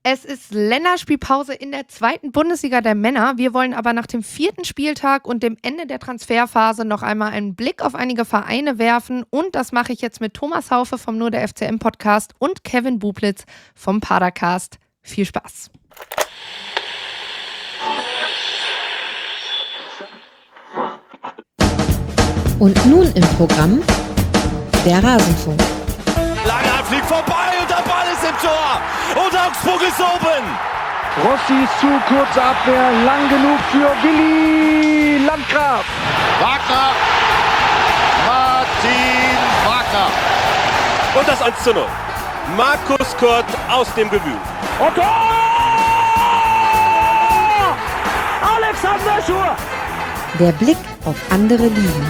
Es ist Länderspielpause in der 2. Bundesliga der Männer. Wir wollen aber nach dem 4. Spieltag und dem Ende der Transferphase noch einmal einen Blick auf einige Vereine werfen. Und das mache ich jetzt mit Thomas Haufe vom Nur der FCM Podcast und Kevin Bublitz vom Padercast. Viel Spaß. Und nun im Programm der Rasenfunk. Langer fliegt vorbei und der Ball ist im Tor. Und Augsburg ist oben. Rossi zu, kurze Abwehr, lang genug für Willi Landgraf. Wagner. Martin Wagner. Und das 1:0. Markus Kurt aus dem Gewühl. Und Tor! Alexander Schur. Der Blick auf andere Ligen.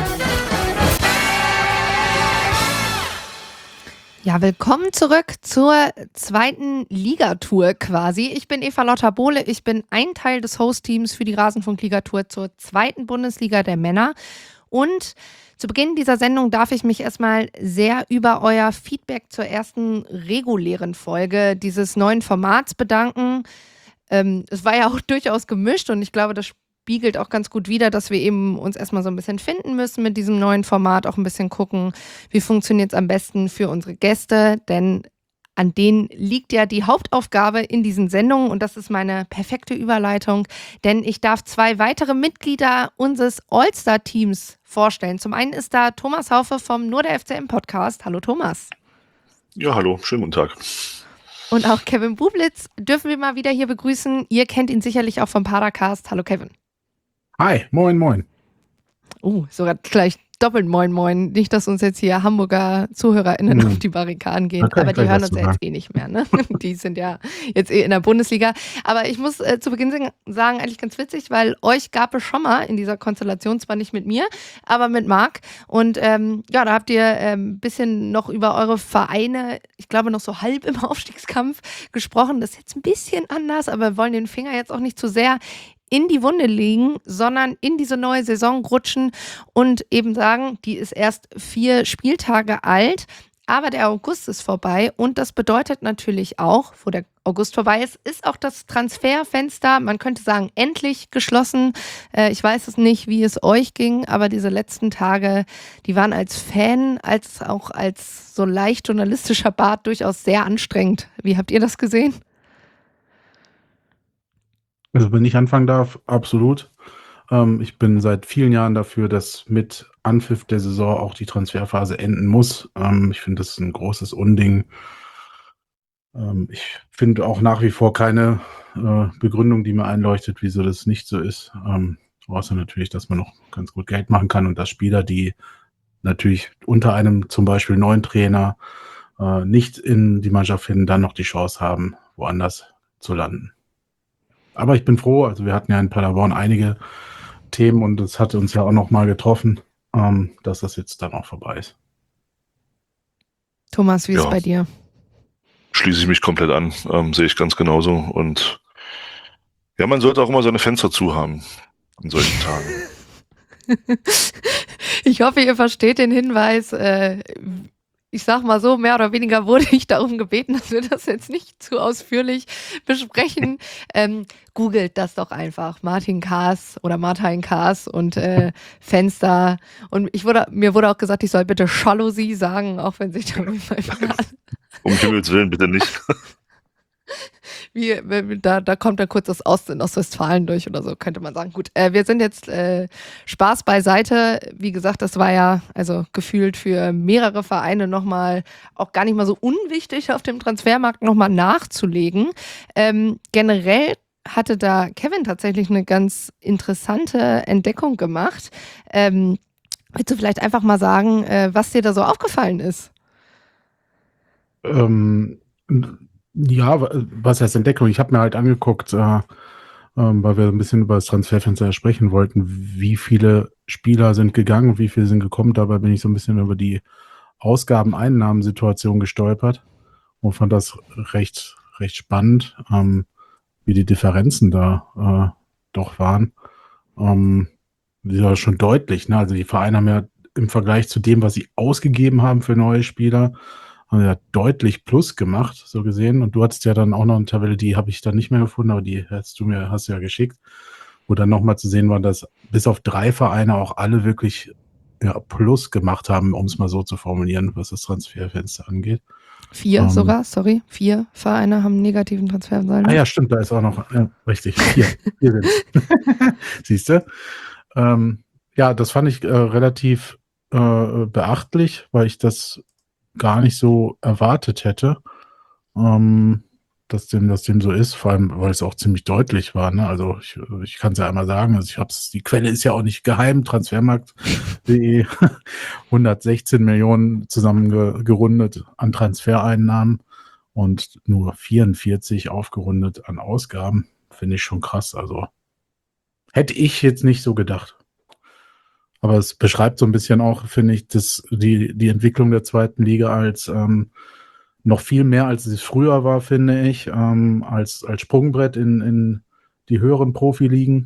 Ja, willkommen zurück zur 2. Ligatour quasi. Ich bin Eva Lotter-Bohle, ich bin ein Teil des Host-Teams für die Rasenfunk-Ligatour zur 2. Bundesliga der Männer. Und zu Beginn dieser Sendung darf ich mich erstmal sehr über euer Feedback zur ersten regulären Folge dieses neuen Formats bedanken. Es war ja auch durchaus gemischt und ich glaube, das spiegelt auch ganz gut wider, dass wir eben uns erstmal so ein bisschen finden müssen mit diesem neuen Format, auch ein bisschen gucken, wie funktioniert es am besten für unsere Gäste, denn an denen liegt ja die Hauptaufgabe in diesen Sendungen und das ist meine perfekte Überleitung, denn ich darf 2 weitere Mitglieder unseres All-Star-Teams vorstellen. Zum einen ist da Thomas Haufe vom Nur der FCM Podcast. Hallo Thomas. Ja, hallo, schönen guten Tag. Und auch Kevin Bublitz dürfen wir mal wieder hier begrüßen. Ihr kennt ihn sicherlich auch vom Padercast. Hallo Kevin. Hi, moin, moin. Sogar gleich doppelt moin, moin. Nicht, dass uns jetzt hier Hamburger ZuhörerInnen auf die Barrikaden gehen, aber die hören uns ja jetzt eh nicht mehr, ne? Die sind ja jetzt eh in der Bundesliga. Aber ich muss zu Beginn sagen, eigentlich ganz witzig, weil euch gab es schon mal in dieser Konstellation, zwar nicht mit mir, aber mit Marc. Und ja, da habt ihr ein bisschen noch über eure Vereine, ich glaube noch so halb im Aufstiegskampf gesprochen. Das ist jetzt ein bisschen anders, aber wir wollen den Finger jetzt auch nicht zu sehr in die Wunde legen, sondern in diese neue Saison rutschen und eben sagen, die ist erst 4 Spieltage alt, aber der August ist vorbei und das bedeutet natürlich auch, wo der August vorbei ist, ist auch das Transferfenster, man könnte sagen, endlich geschlossen. Ich weiß es nicht, wie es euch ging, aber diese letzten Tage, die waren als Fan, als auch als so leicht journalistischer Part durchaus sehr anstrengend. Wie habt ihr das gesehen? Also wenn ich anfangen darf, absolut. Ich bin seit vielen Jahren dafür, dass mit Anpfiff der Saison auch die Transferphase enden muss. Ich finde, das ist ein großes Unding. Ich finde auch nach wie vor keine Begründung, die mir einleuchtet, wieso das nicht so ist. Außer natürlich, dass man noch ganz gut Geld machen kann und dass Spieler, die natürlich unter einem zum Beispiel neuen Trainer nicht in die Mannschaft finden, dann noch die Chance haben, woanders zu landen. Aber ich bin froh, also wir hatten ja in Paderborn einige Themen und es hat uns ja auch noch mal getroffen, dass das jetzt dann auch vorbei ist. Thomas, wie ist es bei dir? Schließe ich mich komplett an, sehe ich ganz genauso. Und ja, man sollte auch immer seine Fenster zu haben in solchen Tagen. Ich hoffe, ihr versteht den Hinweis. Ich sag mal so, mehr oder weniger wurde ich darum gebeten, dass wir das jetzt nicht zu ausführlich besprechen. Googelt das doch einfach. Martin Kaas und Fenster. Und mir wurde auch gesagt, ich soll bitte Jalousie sagen, auch wenn sich darüber Um Himmels Willen, bitte nicht. Da kommt dann kurz das Aus in Ostwestfalen durch oder so, könnte man sagen. Gut, wir sind jetzt Spaß beiseite. Wie gesagt, das war ja also gefühlt für mehrere Vereine nochmal auch gar nicht mal so unwichtig, auf dem Transfermarkt nochmal nachzulegen. Generell hatte da Kevin tatsächlich eine ganz interessante Entdeckung gemacht. Willst du vielleicht einfach mal sagen, was dir da so aufgefallen ist? Ja, was heißt Entdeckung? Ich habe mir halt angeguckt, weil wir ein bisschen über das Transferfenster sprechen wollten, wie viele Spieler sind gegangen und wie viele sind gekommen. Dabei bin ich so ein bisschen über die Ausgaben-Einnahmensituation gestolpert und fand das recht spannend, wie die Differenzen da doch waren. Ja, schon deutlich, ne? Also die Vereine haben ja im Vergleich zu dem, was sie ausgegeben haben für neue Spieler, haben ja deutlich Plus gemacht, so gesehen. Und du hattest ja dann auch noch eine Tabelle, die habe ich dann nicht mehr gefunden, aber die hast du ja geschickt, wo dann nochmal zu sehen war, dass bis auf 3 Vereine auch alle wirklich Plus gemacht haben, um es mal so zu formulieren, was das Transferfenster angeht. 4 sogar, sorry. 4 Vereine haben einen negativen Transfersaldo. Ah ja, stimmt, da ist auch noch, richtig, 4 sind siehst du? Ja, das fand ich relativ beachtlich, weil ich das gar nicht so erwartet hätte, dass dem so ist, vor allem, weil es auch ziemlich deutlich war. Ne? Also ich kann es ja einmal sagen, also die Quelle ist ja auch nicht geheim, Transfermarkt.de, 116 Millionen zusammengerundet an Transfereinnahmen und nur 44 aufgerundet an Ausgaben. Finde ich schon krass. Also hätte ich jetzt nicht so gedacht. Aber es beschreibt so ein bisschen auch, finde ich, die Entwicklung der zweiten Liga als noch viel mehr, als es früher war, finde ich, als Sprungbrett in die höheren Profiligen.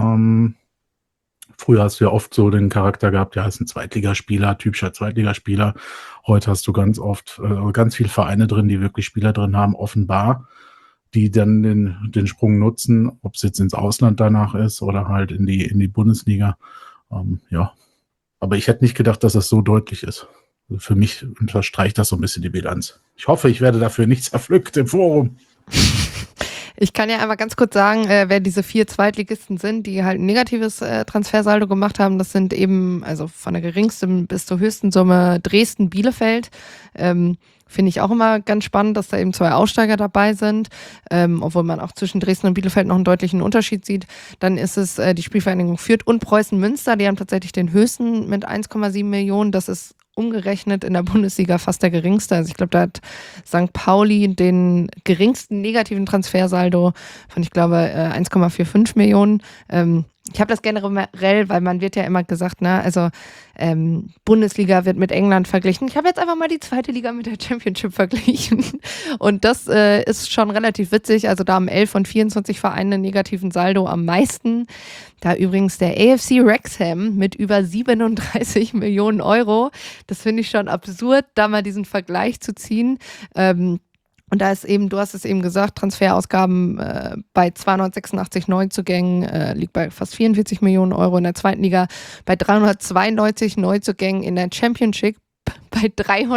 Früher hast du ja oft so den Charakter gehabt, ja, ist ein Zweitligaspieler, typischer Zweitligaspieler. Heute hast du ganz oft ganz viele Vereine drin, die wirklich Spieler drin haben, offenbar, die dann den Sprung nutzen, ob es jetzt ins Ausland danach ist oder halt in die Bundesliga. Ja, aber ich hätte nicht gedacht, dass das so deutlich ist. Also für mich unterstreicht das so ein bisschen die Bilanz. Ich hoffe, ich werde dafür nicht zerpflückt im Forum. Ich kann ja einmal ganz kurz sagen, wer diese 4 Zweitligisten sind, die halt ein negatives Transfersaldo gemacht haben. Das sind eben, also von der geringsten bis zur höchsten Summe Dresden, Bielefeld. Finde ich auch immer ganz spannend, dass da eben 2 Aussteiger dabei sind, obwohl man auch zwischen Dresden und Bielefeld noch einen deutlichen Unterschied sieht. Dann ist es die Spielvereinigung Fürth und Preußen Münster, die haben tatsächlich den höchsten mit 1,7 Millionen. Das ist umgerechnet in der Bundesliga fast der geringste. Also ich glaube, da hat St. Pauli den geringsten negativen Transfersaldo von, ich glaube, 1,45 Millionen. Ich habe das generell, weil man wird ja immer gesagt, ne, also Bundesliga wird mit England verglichen. Ich habe jetzt einfach mal die zweite Liga mit der Championship verglichen. Und das ist schon relativ witzig. Also da haben 11 von 24 Vereinen einen negativen Saldo am meisten. Da übrigens der AFC Wrexham mit über 37 Millionen Euro. Das finde ich schon absurd, da mal diesen Vergleich zu ziehen. Und da ist eben, du hast es eben gesagt, Transferausgaben bei 286 Neuzugängen liegt bei fast 44 Millionen Euro in der zweiten Liga, bei 392 Neuzugängen in der Championship bei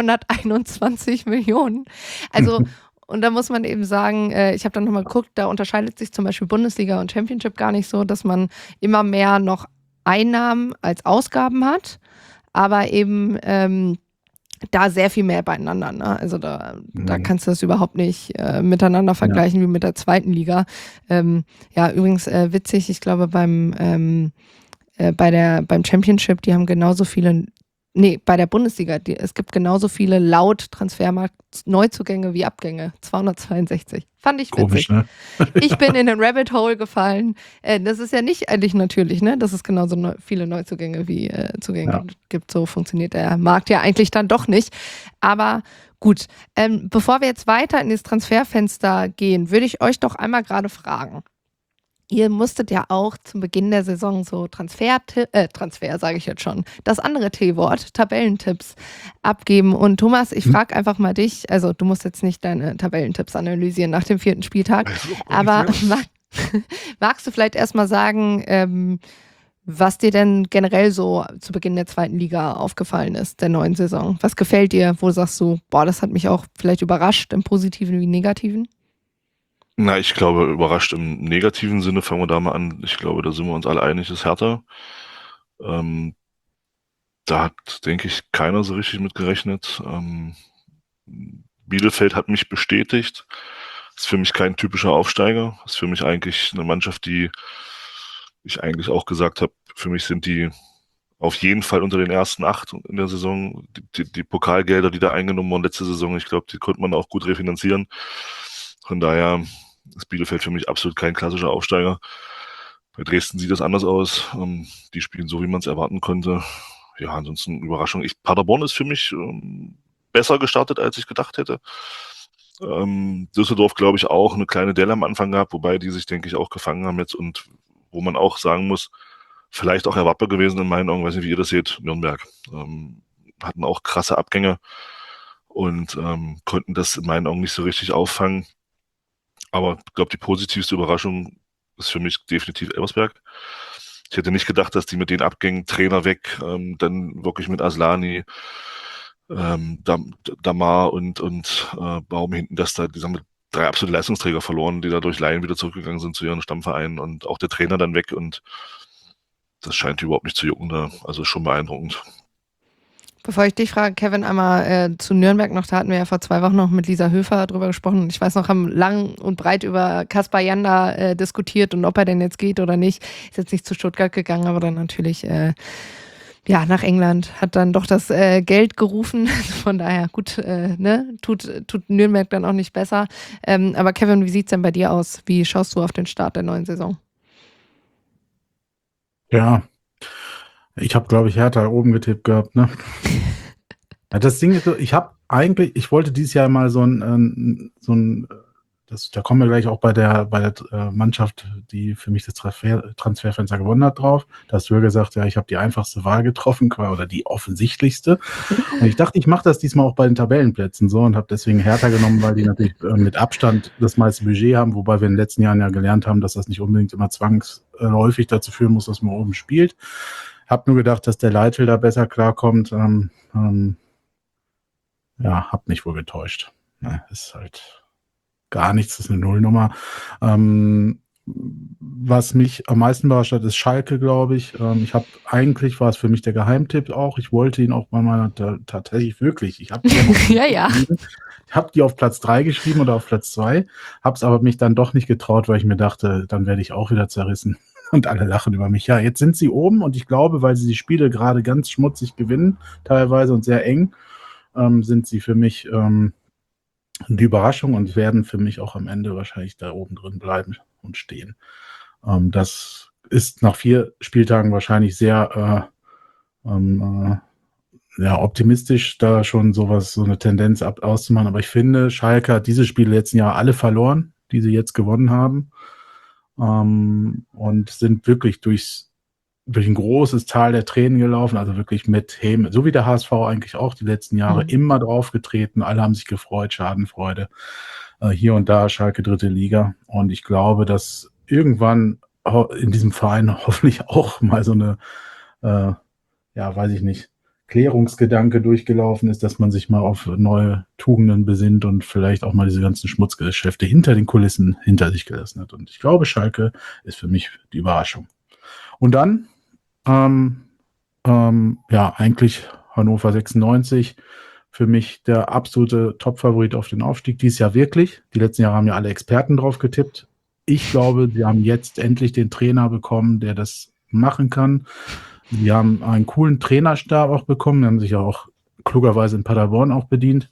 321 Millionen. Also, und da muss man eben sagen, ich habe dann nochmal geguckt, da unterscheidet sich zum Beispiel Bundesliga und Championship gar nicht so, dass man immer mehr noch Einnahmen als Ausgaben hat, aber eben da sehr viel mehr beieinander. Ne? Also da kannst du das überhaupt nicht miteinander vergleichen wie mit der zweiten Liga. Ja, übrigens witzig, ich glaube beim Championship, die haben genauso viele, bei der Bundesliga, es gibt genauso viele laut Transfermarkt Neuzugänge wie Abgänge. 262. Fand ich witzig. Komisch, ne? Ich bin in den Rabbit Hole gefallen. Das ist ja nicht eigentlich natürlich, ne? Dass es genauso viele Neuzugänge wie Zugänge gibt. So funktioniert der Markt ja eigentlich dann doch nicht. Aber gut, bevor wir jetzt weiter in das Transferfenster gehen, würde ich euch doch einmal gerade fragen. Ihr musstet ja auch zum Beginn der Saison so Transfer sage ich jetzt schon, das andere T-Wort, Tabellentipps abgeben. Und Thomas, ich frage einfach mal dich, also du musst jetzt nicht deine Tabellentipps analysieren nach dem 4. Spieltag, aber magst du vielleicht erstmal sagen, was dir denn generell so zu Beginn der zweiten Liga aufgefallen ist, der neuen Saison? Was gefällt dir, wo sagst du, boah, das hat mich auch vielleicht überrascht, im Positiven wie Negativen? Na, ich glaube, überrascht im negativen Sinne, fangen wir da mal an. Ich glaube, da sind wir uns alle einig, ist Hertha. Da hat, denke ich, keiner so richtig mit gerechnet. Bielefeld hat mich bestätigt. Ist für mich kein typischer Aufsteiger. Ist für mich eigentlich eine Mannschaft, die ich eigentlich auch gesagt habe, für mich sind die auf jeden Fall unter den ersten 8 in der Saison. Die Pokalgelder, die da eingenommen wurden letzte Saison, ich glaube, die konnte man auch gut refinanzieren. Von daher ist Bielefeld für mich absolut kein klassischer Aufsteiger. Bei Dresden sieht das anders aus. Die spielen so, wie man es erwarten konnte. Ja, ansonsten Überraschung. Paderborn ist für mich besser gestartet, als ich gedacht hätte. Düsseldorf, glaube ich, auch eine kleine Delle am Anfang gehabt, wobei die sich, denke ich, auch gefangen haben jetzt und wo man auch sagen muss, vielleicht auch erwartbar gewesen in meinen Augen, weiß nicht, wie ihr das seht, Nürnberg. Hatten auch krasse Abgänge und konnten das in meinen Augen nicht so richtig auffangen. Aber ich glaube, die positivste Überraschung ist für mich definitiv Elversberg. Ich hätte nicht gedacht, dass die mit den Abgängen Trainer weg, dann wirklich mit Aslani, Damar und Baum hinten, dass da, die haben mit 3 absolute Leistungsträger verloren, die da durch Laien wieder zurückgegangen sind zu ihren Stammvereinen und auch der Trainer dann weg und das scheint überhaupt nicht zu jucken da. Also schon beeindruckend. Bevor ich dich frage, Kevin, einmal zu Nürnberg noch, da hatten wir ja vor 2 Wochen noch mit Lisa Höfer drüber gesprochen. Ich weiß noch, haben lang und breit über Kaspar Janda diskutiert und ob er denn jetzt geht oder nicht. Ist jetzt nicht zu Stuttgart gegangen, aber dann natürlich nach England, hat dann doch das Geld gerufen. Von daher gut, tut Nürnberg dann auch nicht besser. Aber Kevin, wie sieht's denn bei dir aus? Wie schaust du auf den Start der neuen Saison? Ja, ich habe, glaube ich, Hertha oben getippt gehabt, ne? Ja, das Ding ist so, ich wollte dieses Jahr mal da kommen wir gleich auch bei der Mannschaft, die für mich das Transferfenster gewonnen hat, drauf. Da hast du ja gesagt, ja, ich habe die einfachste Wahl getroffen, oder die offensichtlichste. Und ich dachte, ich mache das diesmal auch bei den Tabellenplätzen so und habe deswegen Hertha genommen, weil die natürlich mit Abstand das meiste Budget haben, wobei wir in den letzten Jahren ja gelernt haben, dass das nicht unbedingt immer zwangsläufig dazu führen muss, dass man oben spielt. Hab nur gedacht, dass der Leitl da besser klarkommt. Hab mich wohl getäuscht. Ist halt gar nichts, ist eine Nullnummer. Was mich am meisten überrascht hat, ist Schalke, glaube ich. Eigentlich war es für mich der Geheimtipp auch. Ich wollte ihn auch mal tatsächlich wirklich. Ich habe Ich habe die auf Platz 3 geschrieben oder auf Platz 2, habe es aber mich dann doch nicht getraut, weil ich mir dachte, dann werde ich auch wieder zerrissen. Und alle lachen über mich. Ja, jetzt sind sie oben und ich glaube, weil sie die Spiele gerade ganz schmutzig gewinnen, teilweise und sehr eng, sind sie für mich die Überraschung und werden für mich auch am Ende wahrscheinlich da oben drin bleiben und stehen. Das ist nach 4 Spieltagen wahrscheinlich sehr optimistisch, da schon so eine Tendenz auszumachen. Aber ich finde, Schalke hat diese Spiele letzten Jahr alle verloren, die sie jetzt gewonnen haben. Und sind wirklich durch ein großes Tal der Tränen gelaufen, also wirklich mit Häme, so wie der HSV eigentlich auch die letzten Jahre immer draufgetreten, alle haben sich gefreut, Schadenfreude, hier und da Schalke 3. Liga und ich glaube, dass irgendwann in diesem Verein hoffentlich auch mal so eine, Klärungsgedanke durchgelaufen ist, dass man sich mal auf neue Tugenden besinnt und vielleicht auch mal diese ganzen Schmutzgeschäfte hinter den Kulissen hinter sich gelassen hat. Und ich glaube, Schalke ist für mich die Überraschung. Und dann, eigentlich Hannover 96, für mich der absolute Top-Favorit auf den Aufstieg. Dieses Jahr wirklich. Die letzten Jahre haben ja alle Experten drauf getippt. Ich glaube, sie haben jetzt endlich den Trainer bekommen, der das machen kann. Die haben einen coolen Trainerstab auch bekommen, die haben sich ja auch klugerweise in Paderborn auch bedient.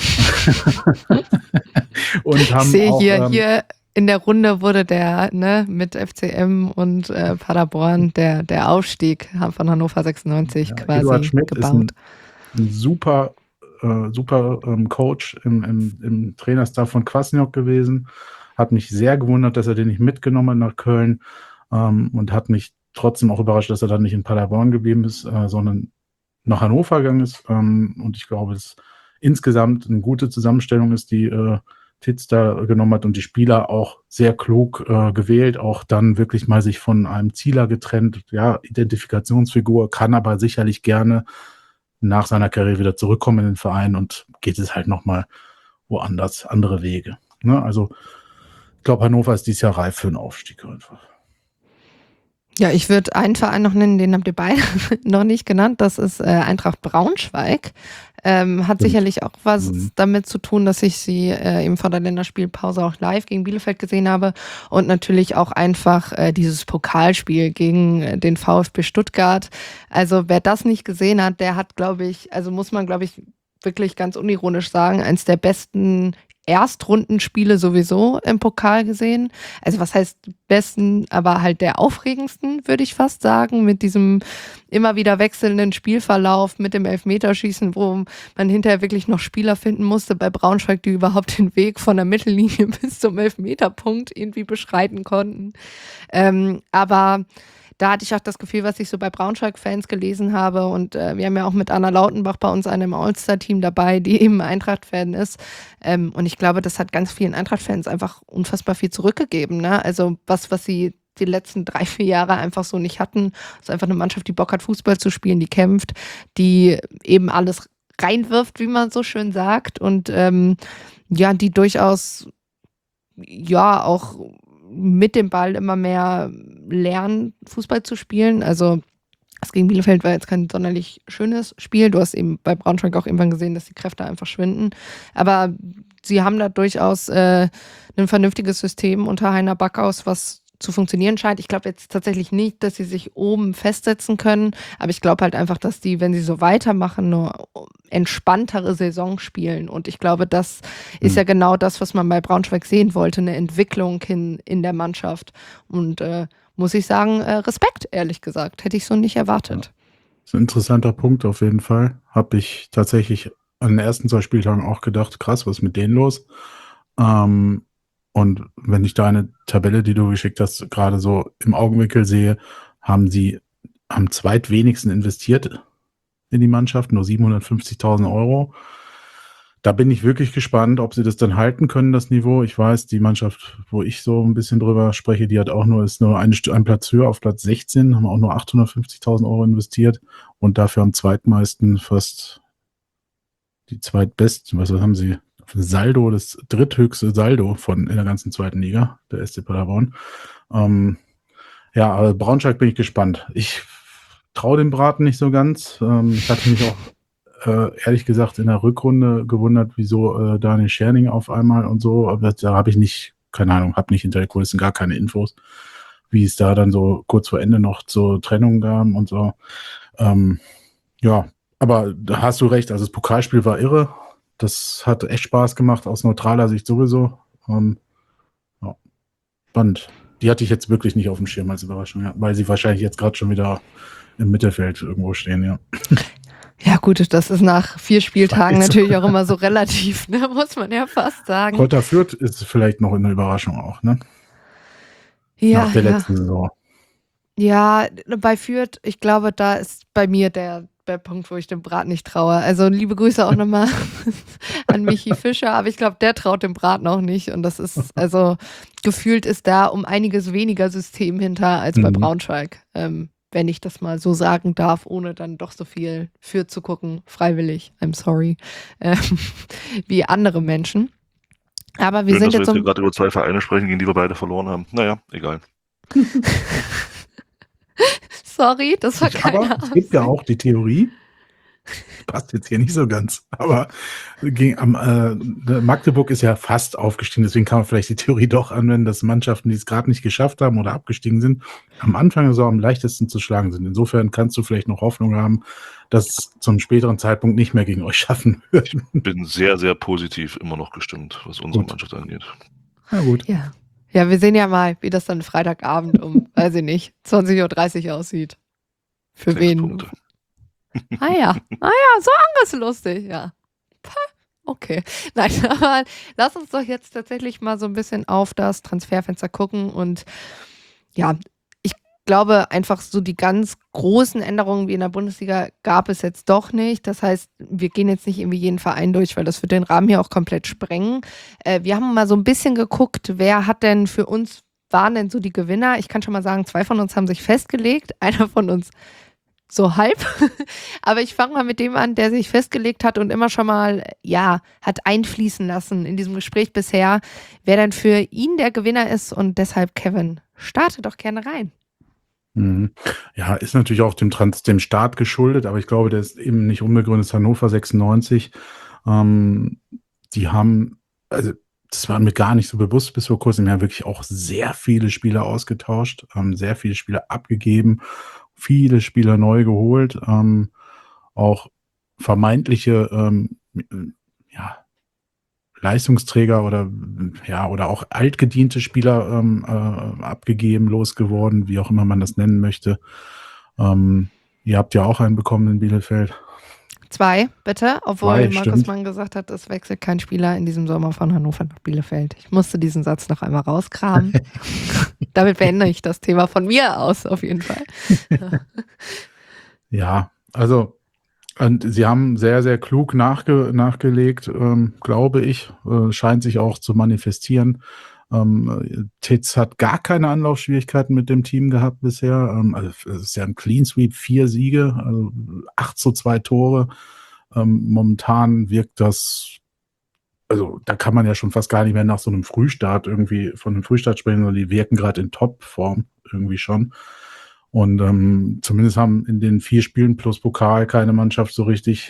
Und haben ich sehe auch, hier in der Runde wurde der mit FCM und Paderborn der Aufstieg von Hannover 96 quasi Eduard Schmidt gebaut. Ist ein super Coach im Trainerstab von Kwasniok gewesen. Hat mich sehr gewundert, dass er den nicht mitgenommen hat nach Köln und hat mich trotzdem auch überrascht, dass er dann nicht in Paderborn geblieben ist, sondern nach Hannover gegangen ist. Und ich glaube, dass insgesamt eine gute Zusammenstellung ist, die Titz da genommen hat und die Spieler auch sehr klug gewählt, auch dann wirklich mal sich von einem Zieler getrennt, Identifikationsfigur, kann aber sicherlich gerne nach seiner Karriere wieder zurückkommen in den Verein und geht es halt nochmal woanders, andere Wege. Ne? Also ich glaube, Hannover ist dieses Jahr reif für einen Aufstieg einfach. Ja, ich würde einen Verein noch nennen, den habt ihr beide noch nicht genannt. Das ist Eintracht Braunschweig. Hat sicherlich auch was damit zu tun, dass ich sie eben vor der Länderspielpause auch live gegen Bielefeld gesehen habe und natürlich auch einfach dieses Pokalspiel gegen den VfB Stuttgart. Also wer das nicht gesehen hat, der hat, muss man wirklich ganz unironisch sagen, eins der besten Erstrundenspiele sowieso im Pokal gesehen. Also was heißt besten, aber halt der aufregendsten, würde ich fast sagen, mit diesem immer wieder wechselnden Spielverlauf, mit dem Elfmeterschießen, wo man hinterher wirklich noch Spieler finden musste bei Braunschweig, die überhaupt den Weg von der Mittellinie bis zum Elfmeterpunkt irgendwie beschreiten konnten. Aber da hatte ich auch das Gefühl, was ich so bei Braunschweig-Fans gelesen habe und wir haben ja auch mit Anna Lautenbach bei uns einem All-Star-Team dabei, die eben Eintracht-Fan ist und ich glaube, das hat ganz vielen Eintracht-Fans einfach unfassbar viel zurückgegeben, ne? Also was sie die letzten 3-4 Jahre einfach so nicht hatten, ist einfach eine Mannschaft, die Bock hat, Fußball zu spielen, die kämpft, die eben alles reinwirft, wie man so schön sagt und die durchaus ja auch mit dem Ball immer mehr lernen, Fußball zu spielen. Also das gegen Bielefeld war jetzt kein sonderlich schönes Spiel. Du hast eben bei Braunschweig auch irgendwann gesehen, dass die Kräfte einfach schwinden. Aber sie haben da durchaus ein vernünftiges System unter Heiner Backhaus, was zu funktionieren scheint. Ich glaube jetzt tatsächlich nicht, dass sie sich oben festsetzen können, aber ich glaube halt einfach, dass die, wenn sie so weitermachen, eine entspanntere Saison spielen und ich glaube, das ist ja genau das, was man bei Braunschweig sehen wollte, eine Entwicklung hin in der Mannschaft und muss ich sagen, Respekt, ehrlich gesagt, hätte ich so nicht erwartet. Das ist ein interessanter Punkt auf jeden Fall. Habe ich tatsächlich an den ersten 2 Spieltagen auch gedacht, krass, was ist mit denen los? Und wenn ich da eine Tabelle, die du geschickt hast, gerade so im Augenwinkel sehe, haben sie am zweitwenigsten investiert in die Mannschaft, nur 750.000 €. Da bin ich wirklich gespannt, ob sie das dann halten können, das Niveau. Ich weiß, die Mannschaft, wo ich so ein bisschen drüber spreche, die ist nur ein Platz höher, auf Platz 16, haben auch nur 850.000 € investiert und dafür am zweitmeisten fast die zweitbesten, was haben sie? Saldo, das dritthöchste Saldo in der ganzen zweiten Liga, der SC Paderborn. Aber Braunschweig bin ich gespannt. Ich traue dem Braten nicht so ganz. Ich hatte mich auch ehrlich gesagt in der Rückrunde gewundert, wieso Daniel Scherning auf einmal und so, aber da habe ich nicht, keine Ahnung, habe nicht hinter der Kulissen gar keine Infos, wie es da dann so kurz vor Ende noch zur Trennung gab und so. Aber da hast du recht, also das Pokalspiel war irre. Das hat echt Spaß gemacht, aus neutraler Sicht sowieso. Spannend. Die hatte ich jetzt wirklich nicht auf dem Schirm als Überraschung, ja, weil sie wahrscheinlich jetzt gerade schon wieder im Mittelfeld irgendwo stehen, ja. Ja gut, das ist nach 4 Spieltagen natürlich auch immer so relativ, ne? Muss man ja fast sagen. Kräuter Fürth ist vielleicht noch eine Überraschung auch, ne? Ja, nach der letzten Saison. Ja, bei Fürth, ich glaube, da ist bei mir der Punkt, wo ich dem Brat nicht traue. Also liebe Grüße auch nochmal an Michi Fischer, aber ich glaube, der traut dem Braten auch nicht. Und das ist, also gefühlt ist da um einiges weniger System hinter als bei Braunschweig. Wenn ich das mal so sagen darf, ohne dann doch so viel für zu gucken, freiwillig, I'm sorry, wie andere Menschen. Aber wir sind jetzt wir gerade über 2 Vereine sprechen, gegen die wir beide verloren haben. Naja, egal. Sorry, das war keine Aber es gibt ja auch die Theorie, passt jetzt hier nicht so ganz, aber Magdeburg ist ja fast aufgestiegen, deswegen kann man vielleicht die Theorie doch anwenden, dass Mannschaften, die es gerade nicht geschafft haben oder abgestiegen sind, am Anfang der Saison am leichtesten zu schlagen sind. Insofern kannst du vielleicht noch Hoffnung haben, dass es zu einem späteren Zeitpunkt nicht mehr gegen euch schaffen wird. Ich bin sehr, sehr positiv immer noch gestimmt, was unsere Mannschaft angeht. Na gut. Ja, wir sehen ja mal, wie das dann Freitagabend um, weiß ich nicht, 20:30 Uhr aussieht. Für 6 wen? Punkte. Ah ja, so angriffslustig, ja. Okay. Nein, aber lass uns doch jetzt tatsächlich mal so ein bisschen auf das Transferfenster gucken und ja, ich glaube einfach so die ganz großen Änderungen wie in der Bundesliga gab es jetzt doch nicht. Das heißt, wir gehen jetzt nicht irgendwie jeden Verein durch, weil das wird den Rahmen hier auch komplett sprengen. Wir haben mal so ein bisschen geguckt, wer hat denn für uns, waren denn so die Gewinner? Ich kann schon mal sagen, 2 von uns haben sich festgelegt, einer von uns so halb. Aber ich fange mal mit dem an, der sich festgelegt hat und immer schon mal, hat einfließen lassen in diesem Gespräch bisher, wer denn für ihn der Gewinner ist und deshalb, Kevin, starte doch gerne rein. Ja, ist natürlich auch dem Start geschuldet, aber ich glaube, der ist eben nicht unbegründet. Hannover 96. Die haben, also das war mir gar nicht so bewusst bis vor kurzem, ja wirklich auch sehr viele Spieler ausgetauscht, sehr viele Spieler abgegeben, viele Spieler neu geholt, auch vermeintliche Leistungsträger oder auch altgediente Spieler abgegeben, losgeworden, wie auch immer man das nennen möchte. Ihr habt ja auch einen bekommen in Bielefeld. 2, bitte, obwohl 2, Markus stimmt. Mann gesagt hat, es wechselt kein Spieler in diesem Sommer von Hannover nach Bielefeld. Ich musste diesen Satz noch einmal rauskramen. Damit beende ich das Thema von mir aus, auf jeden Fall. Ja, also und sie haben sehr, sehr klug nachgelegt, glaube ich. Scheint sich auch zu manifestieren. Titz hat gar keine Anlaufschwierigkeiten mit dem Team gehabt bisher. Also es ist ja ein Clean Sweep, 4 Siege, also 8:2 Tore. Momentan wirkt das, also da kann man ja schon fast gar nicht mehr nach so einem Frühstart irgendwie von einem Frühstart sprechen, sondern die wirken gerade in Topform irgendwie schon. Und zumindest haben in den 4 Spielen plus Pokal keine Mannschaft so richtig,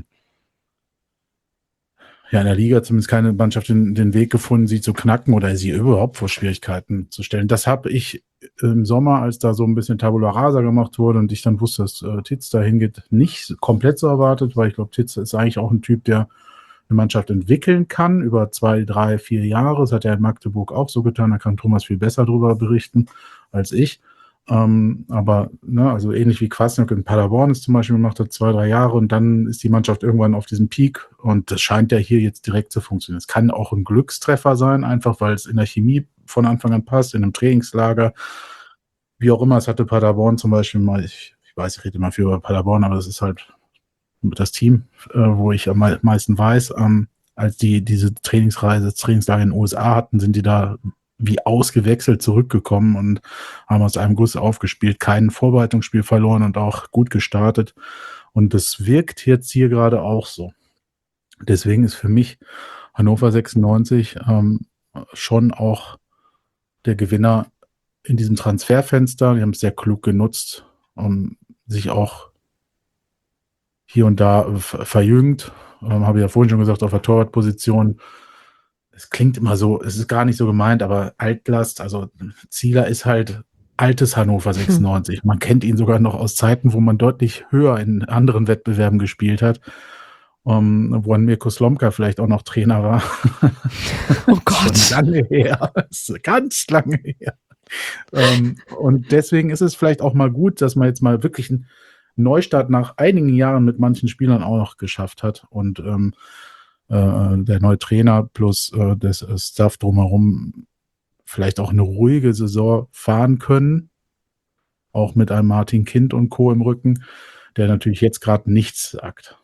in der Liga zumindest keine Mannschaft den Weg gefunden, sie zu knacken oder sie überhaupt vor Schwierigkeiten zu stellen. Das habe ich im Sommer, als da so ein bisschen Tabula Rasa gemacht wurde und ich dann wusste, dass Titz dahin geht, nicht komplett so erwartet, weil ich glaube, Titz ist eigentlich auch ein Typ, der eine Mannschaft entwickeln kann über 2, 3, 4 Jahre. Das hat er in Magdeburg auch so getan. Da kann Thomas viel besser drüber berichten als ich. Aber also ähnlich wie Kwasniok in Paderborn ist zum Beispiel gemacht hat, 2, 3 Jahre und dann ist die Mannschaft irgendwann auf diesem Peak und das scheint ja hier jetzt direkt zu funktionieren. Es kann auch ein Glückstreffer sein, einfach weil es in der Chemie von Anfang an passt, in einem Trainingslager, wie auch immer. Es hatte Paderborn zum Beispiel mal, ich weiß, ich rede immer viel über Paderborn, aber das ist halt das Team, wo ich am meisten weiß. Als die diese Trainingslager in den USA hatten, sind die da wie ausgewechselt zurückgekommen und haben aus einem Guss aufgespielt, kein Vorbereitungsspiel verloren und auch gut gestartet. Und das wirkt jetzt hier gerade auch so. Deswegen ist für mich Hannover 96 schon auch der Gewinner in diesem Transferfenster. Die haben es sehr klug genutzt, sich auch hier und da verjüngt. Habe ich ja vorhin schon gesagt, auf der Torwartposition. Es klingt immer so, es ist gar nicht so gemeint, aber Altlast, also Zieler ist halt altes Hannover 96. Man kennt ihn sogar noch aus Zeiten, wo man deutlich höher in anderen Wettbewerben gespielt hat, wo ein Mirko Slomka vielleicht auch noch Trainer war. Oh Gott. Schon lange her. Das ist ganz lange her. Und deswegen ist es vielleicht auch mal gut, dass man jetzt mal wirklich einen Neustart nach einigen Jahren mit manchen Spielern auch noch geschafft hat und der neue Trainer plus das Staff drumherum vielleicht auch eine ruhige Saison fahren können, auch mit einem Martin Kind und Co. im Rücken, der natürlich jetzt gerade nichts sagt.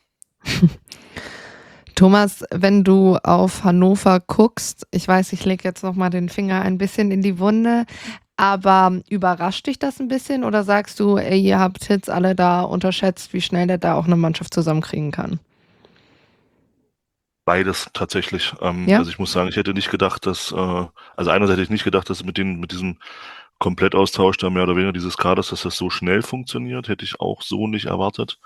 Thomas, wenn du auf Hannover guckst, ich weiß, ich lege jetzt nochmal den Finger ein bisschen in die Wunde, aber überrascht dich das ein bisschen oder sagst du, ey, ihr habt Titz alle da unterschätzt, wie schnell der da auch eine Mannschaft zusammenkriegen kann? Beides tatsächlich. Ja? Also ich muss sagen, ich hätte nicht gedacht, dass, also einerseits hätte ich nicht gedacht, dass mit diesem Komplettaustausch da mehr oder weniger dieses Kaders, dass das so schnell funktioniert, hätte ich auch so nicht erwartet.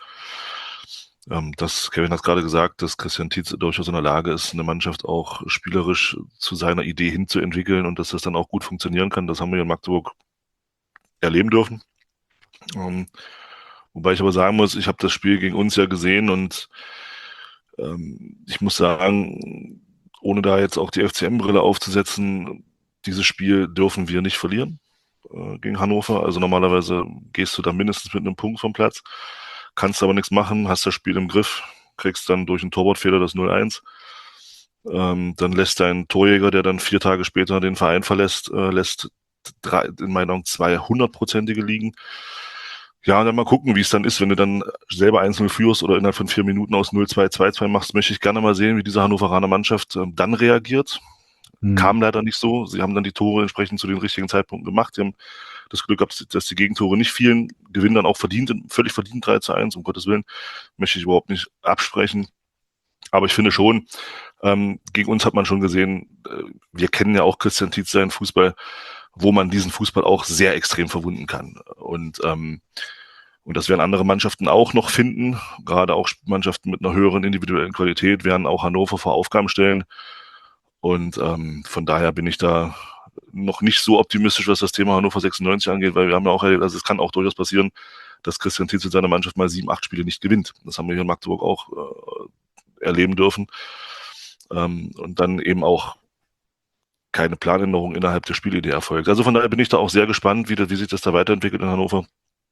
Kevin hat gerade gesagt, dass Christian Tietz durchaus in der Lage ist, eine Mannschaft auch spielerisch zu seiner Idee hinzuentwickeln und dass das dann auch gut funktionieren kann. Das haben wir in Magdeburg erleben dürfen. Wobei ich aber sagen muss, ich habe das Spiel gegen uns ja gesehen und ich muss sagen, ohne da jetzt auch die FCM-Brille aufzusetzen, dieses Spiel dürfen wir nicht verlieren gegen Hannover. Also normalerweise gehst du da mindestens mit einem Punkt vom Platz, kannst aber nichts machen, hast das Spiel im Griff, kriegst dann durch einen Torwartfehler das 0-1. Dann lässt dein Torjäger, der dann 4 Tage später den Verein verlässt, lässt in meinen Augen 2 100-prozentige liegen. Ja, und dann mal gucken, wie es dann ist, wenn du dann selber 1-0 führst oder innerhalb von 4 Minuten aus 0-2, 2-2 machst, möchte ich gerne mal sehen, wie diese Hannoveraner Mannschaft dann reagiert. Kam leider nicht so. Sie haben dann die Tore entsprechend zu den richtigen Zeitpunkten gemacht. Sie haben das Glück gehabt, dass die Gegentore nicht fielen, gewinnen dann auch völlig verdient 3-1, um Gottes Willen. Möchte ich überhaupt nicht absprechen. Aber ich finde schon, gegen uns hat man schon gesehen, wir kennen ja auch Christian Tietz seinen Fußball, wo man diesen Fußball auch sehr extrem verwunden kann. Und das werden andere Mannschaften auch noch finden, gerade auch Mannschaften mit einer höheren individuellen Qualität werden auch Hannover vor Aufgaben stellen. Und von daher bin ich da noch nicht so optimistisch, was das Thema Hannover 96 angeht, weil wir haben ja auch erlebt, also es kann auch durchaus passieren, dass Christian Tietz mit seiner Mannschaft mal 7, 8 Spiele nicht gewinnt. Das haben wir hier in Magdeburg auch erleben dürfen. Und dann eben auch keine Planänderung innerhalb der Spielidee erfolgt. Also von daher bin ich da auch sehr gespannt, wie sich das da weiterentwickelt in Hannover.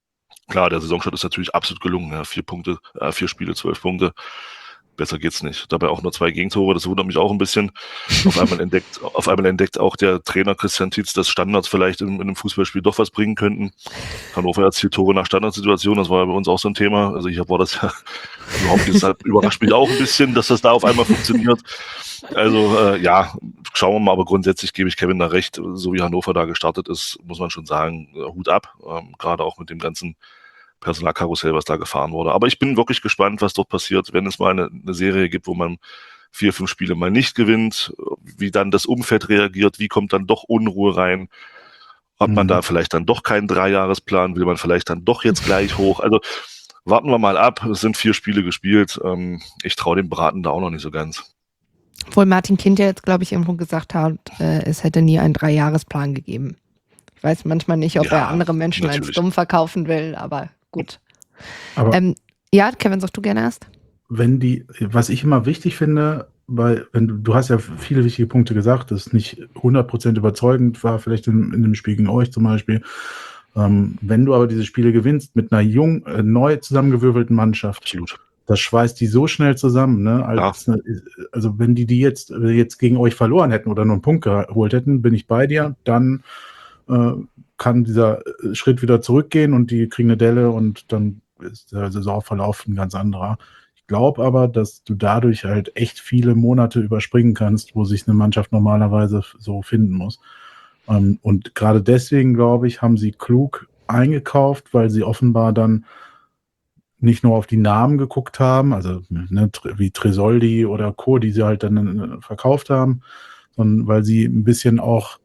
Klar, der Saisonstart ist natürlich absolut gelungen. Ja, 4 Spiele, 12 Punkte. Besser geht's nicht. Dabei auch nur 2 Gegentore, das wundert mich auch ein bisschen. Auf einmal entdeckt auch der Trainer Christian Tietz, dass Standards vielleicht in einem Fußballspiel doch was bringen könnten. Hannover erzielt Tore nach Standardsituationen, das war ja bei uns auch so ein Thema. Also hier war das ja überhaupt nicht, deshalb überrascht mich auch ein bisschen, dass das da auf einmal funktioniert. Also ja, schauen wir mal, aber grundsätzlich gebe ich Kevin da recht, so wie Hannover da gestartet ist, muss man schon sagen, Hut ab, gerade auch mit dem ganzen Personalkarussell, was da gefahren wurde. Aber ich bin wirklich gespannt, was dort passiert, wenn es mal eine Serie gibt, wo man 4, 5 Spiele mal nicht gewinnt, wie dann das Umfeld reagiert, wie kommt dann doch Unruhe rein, ob man da vielleicht dann doch keinen 3-Jahresplan, will man vielleicht dann doch jetzt gleich hoch. Also warten wir mal ab, es sind 4 Spiele gespielt. Ich traue dem Braten da auch noch nicht so ganz. Obwohl Martin Kind ja jetzt, glaube ich, irgendwo gesagt hat, es hätte nie einen 3-Jahresplan gegeben. Ich weiß manchmal nicht, ob er andere Menschen als dumm verkaufen will, aber gut. Aber ja, Kevin, sagst du gerne erst? Was ich immer wichtig finde, weil du hast ja viele wichtige Punkte gesagt, dass es nicht 100% überzeugend war, vielleicht in dem Spiel gegen euch zum Beispiel. Wenn du aber diese Spiele gewinnst mit einer neu zusammengewürfelten Mannschaft, Absolut. das schweißt die so schnell zusammen, ne? Also wenn die jetzt gegen euch verloren hätten oder nur einen Punkt geholt hätten, bin ich bei dir, dann kann dieser Schritt wieder zurückgehen und die kriegen eine Delle und dann ist der Saisonverlauf ein ganz anderer. Ich glaube aber, dass du dadurch halt echt viele Monate überspringen kannst, wo sich eine Mannschaft normalerweise so finden muss. Und gerade deswegen, glaube ich, haben sie klug eingekauft, weil sie offenbar dann nicht nur auf die Namen geguckt haben, also wie Tresoldi oder Co., die sie halt dann verkauft haben, sondern weil sie ein bisschen auch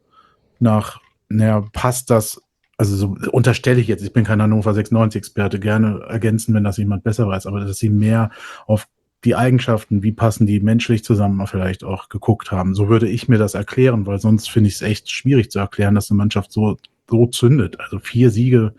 passt das, also so unterstelle ich jetzt, ich bin kein Hannover 96-Experte, gerne ergänzen, wenn das jemand besser weiß, aber dass sie mehr auf die Eigenschaften, wie passen die menschlich zusammen, vielleicht auch geguckt haben. So würde ich mir das erklären, weil sonst finde ich es echt schwierig zu erklären, dass eine Mannschaft so zündet. Also 4 Siege,